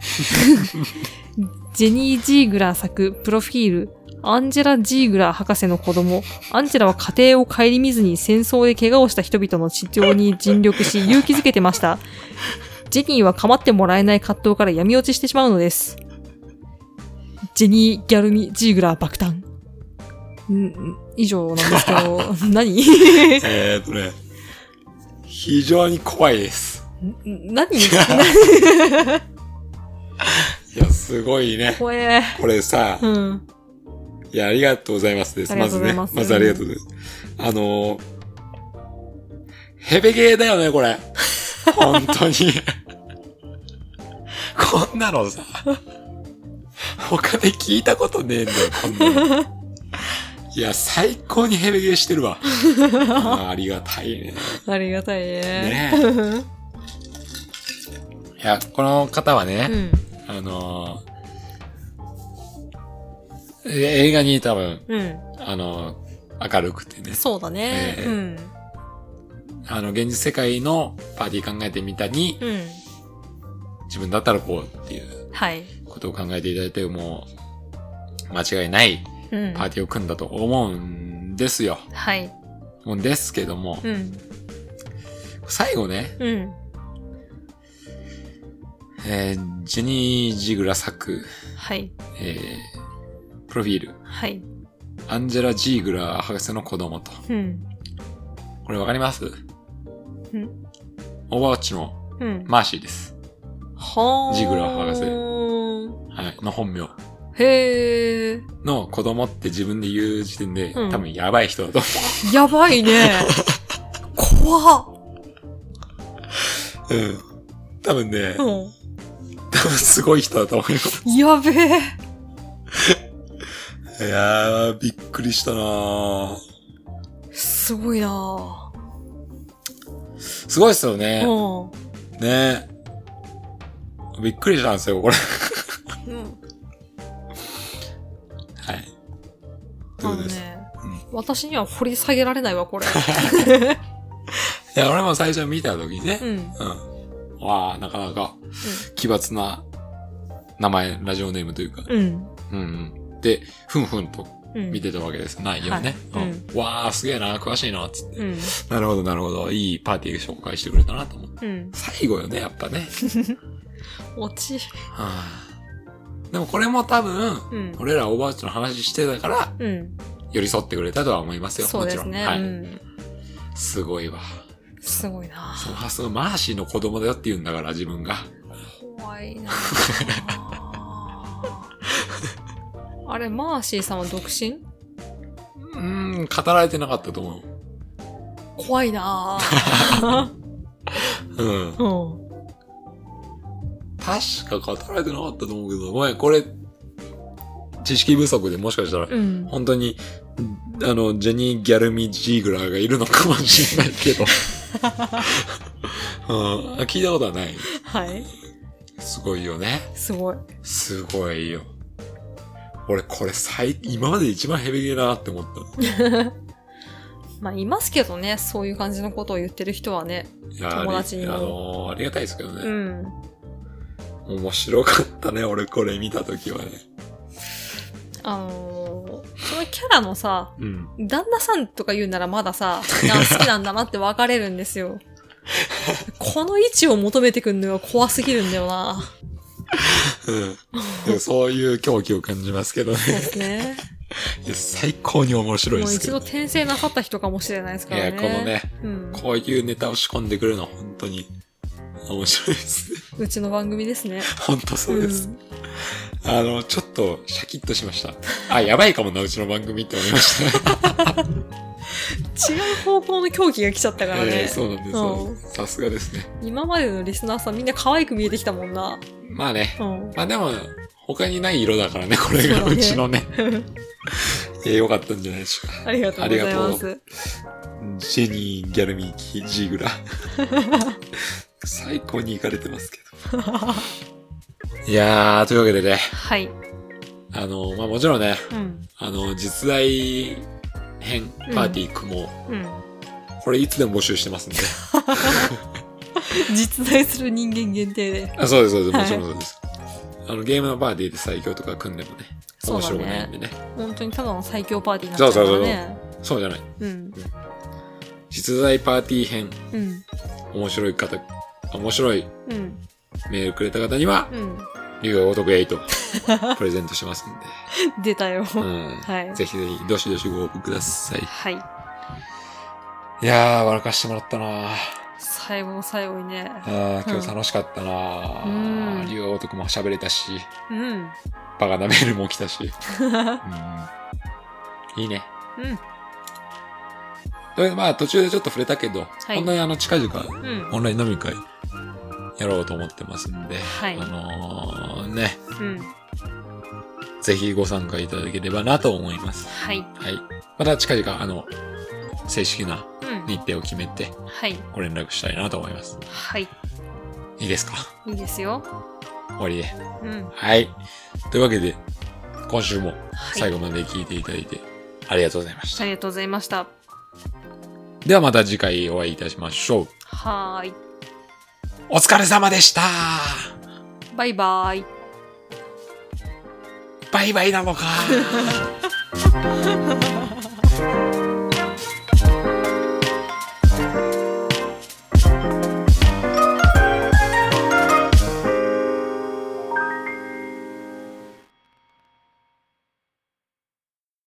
ジェニー・ジーグラー作プロフィール、アンジェラ・ジーグラー博士の子供。アンジェラは家庭を顧みずに戦争で怪我をした人々の治療に尽力し勇気づけてました。ジェニーは構ってもらえない葛藤から闇落ちしてしまうのです。ジェニー・ギャルミ・ジーグラー爆誕。以上なんですけど、何非常に怖いです。 何いや、すごいね。 怖え。 これさ、いや、ありがとうございますです。まずね。まずありがとうございます。ヘベゲーだよね、これ。本当に。こんなのさ、他で聞いたことねえんだよ、こんなの。いや、最高にヘベゲーしてるわ。ありがたいね。 ありがたいね。 ねいや、この方はね、映画に多分、明るくてね。 そうだね。 現実世界のパーティー考えてみたに、自分だったらこうっていうことを考えていただいて、もう、間違いないパーティーを組んだと思うんですよ。 はい。 思うんですけども、最後ね、ジェニー・ジグラ作、 はい。 プロフィール、 はい。 アンジェラ・ジーグラー博士の子供と。これわかります？オーバーウォッチのマーシーです。ジーグラー博士。はい。の本名。 へー。 の子供って自分で言う時点で、多分やばい人だと思う。やばいね。怖っ。 多分ね、多分すごい人だと思います。 やべえ。 いやー、びっくりしたなー。 すごいなー。 すごいっすよね。ねびっくりしたんですよ、これ。はい。どうです？ 私には掘り下げられないわ、これ。いや、俺も最初見たときね。わあ、なかなか、奇抜な名前、ラジオネームというか。で、ふんふんと見てたわけです。内容ね。わあ、すげえな、詳しいな、つって。なるほど、なるほど。いいパーティー紹介してくれたなと思って。最後よね、やっぱね。 落ち。 でもこれも多分、俺らオーバーウォッチの話してたから、寄り添ってくれたとは思いますよ。 そうですね。はい。 すごいわ。 すごいな。 そのマーシーの子供だよって言うんだから、自分が。 怖いな。あれ、マーシーさんは独身？ 語られてなかったと思う。 怖いな。 確か語られてなかったと思うけど、ごめん、これ、知識不足でもしかしたら、本当に、ジェニー・ギャルミ・ジーグラーがいるのかもしれないけど。聞いたことはない。 はい。 すごいよね。 すごい。 すごいよ。俺、これ今まで一番ヘビゲーだなって思った。 まあ、いますけどね、そういう感じのことを言ってる人はね。友達にも。 ありがたいですけどね。面白かったね、俺これ見たときはね。そのキャラのさ、旦那さんとか言うならまださ、好きなんだなって分かれるんですよ。この位置を求めてくんのが怖すぎるんだよな。 そういう狂気を感じますけどね。そうですね。 いや、最高に面白いですけど。 もう一度転生なさった人かもしれないですからね。 いや、このね、こういうネタを仕込んでくるの本当に面白いですね。 うちの番組ですね。 本当そうです。ちょっとシャキッとしました。やばいかもな、うちの番組って思いました。 違う方向の狂気が来ちゃったからね。 そうなんですよ。さすがですね。 今までのリスナーさんみんな可愛く見えてきたもんな。 まあね。まあでも、他にない色だからね、これがうちのね。よかったんじゃないでしょうか。 ありがとうございます。 ジェニー・ギャルミー・ジーグラ。最高にイカれてますけど。いやー、というわけでね。 はい。 まあもちろんね、実在編パーティー組もう、これいつでも募集してますんで。 実在する人間限定で。 そうです、そうです。もちろんそうです。ゲームのパーティーで最強とか組んでもね、面白くないんでね。 本当にただの最強パーティーになっちゃうからね。 そうじゃない。実在パーティー編、面白いメールくれた方には、竜が如く8プレゼントしますんで。出たよ。 はい。ぜひぜひ、どしどしご応募ください。 はい。 いやー、笑かしてもらったな最後の最後にね。 今日楽しかったな竜が如くも喋れたし、バカなメールも来たし。いいね。まあ途中でちょっと触れたけど、本当に近々、オンライン飲み会やろうと思ってますんで、ね、ぜひご参加いただければなと思います。 はい。 はい。また近々、正式な日程を決めて、ご連絡したいなと思います。 はい。 いいですか？ いいですよ。 終わりで。はい。というわけで、今週も最後まで聞いていただいて、ありがとうございました。 ありがとうございました。 ではまた次回お会いいたしましょう。 はーい。 お疲れ様でした。 バイバイ。 バイバイなのか。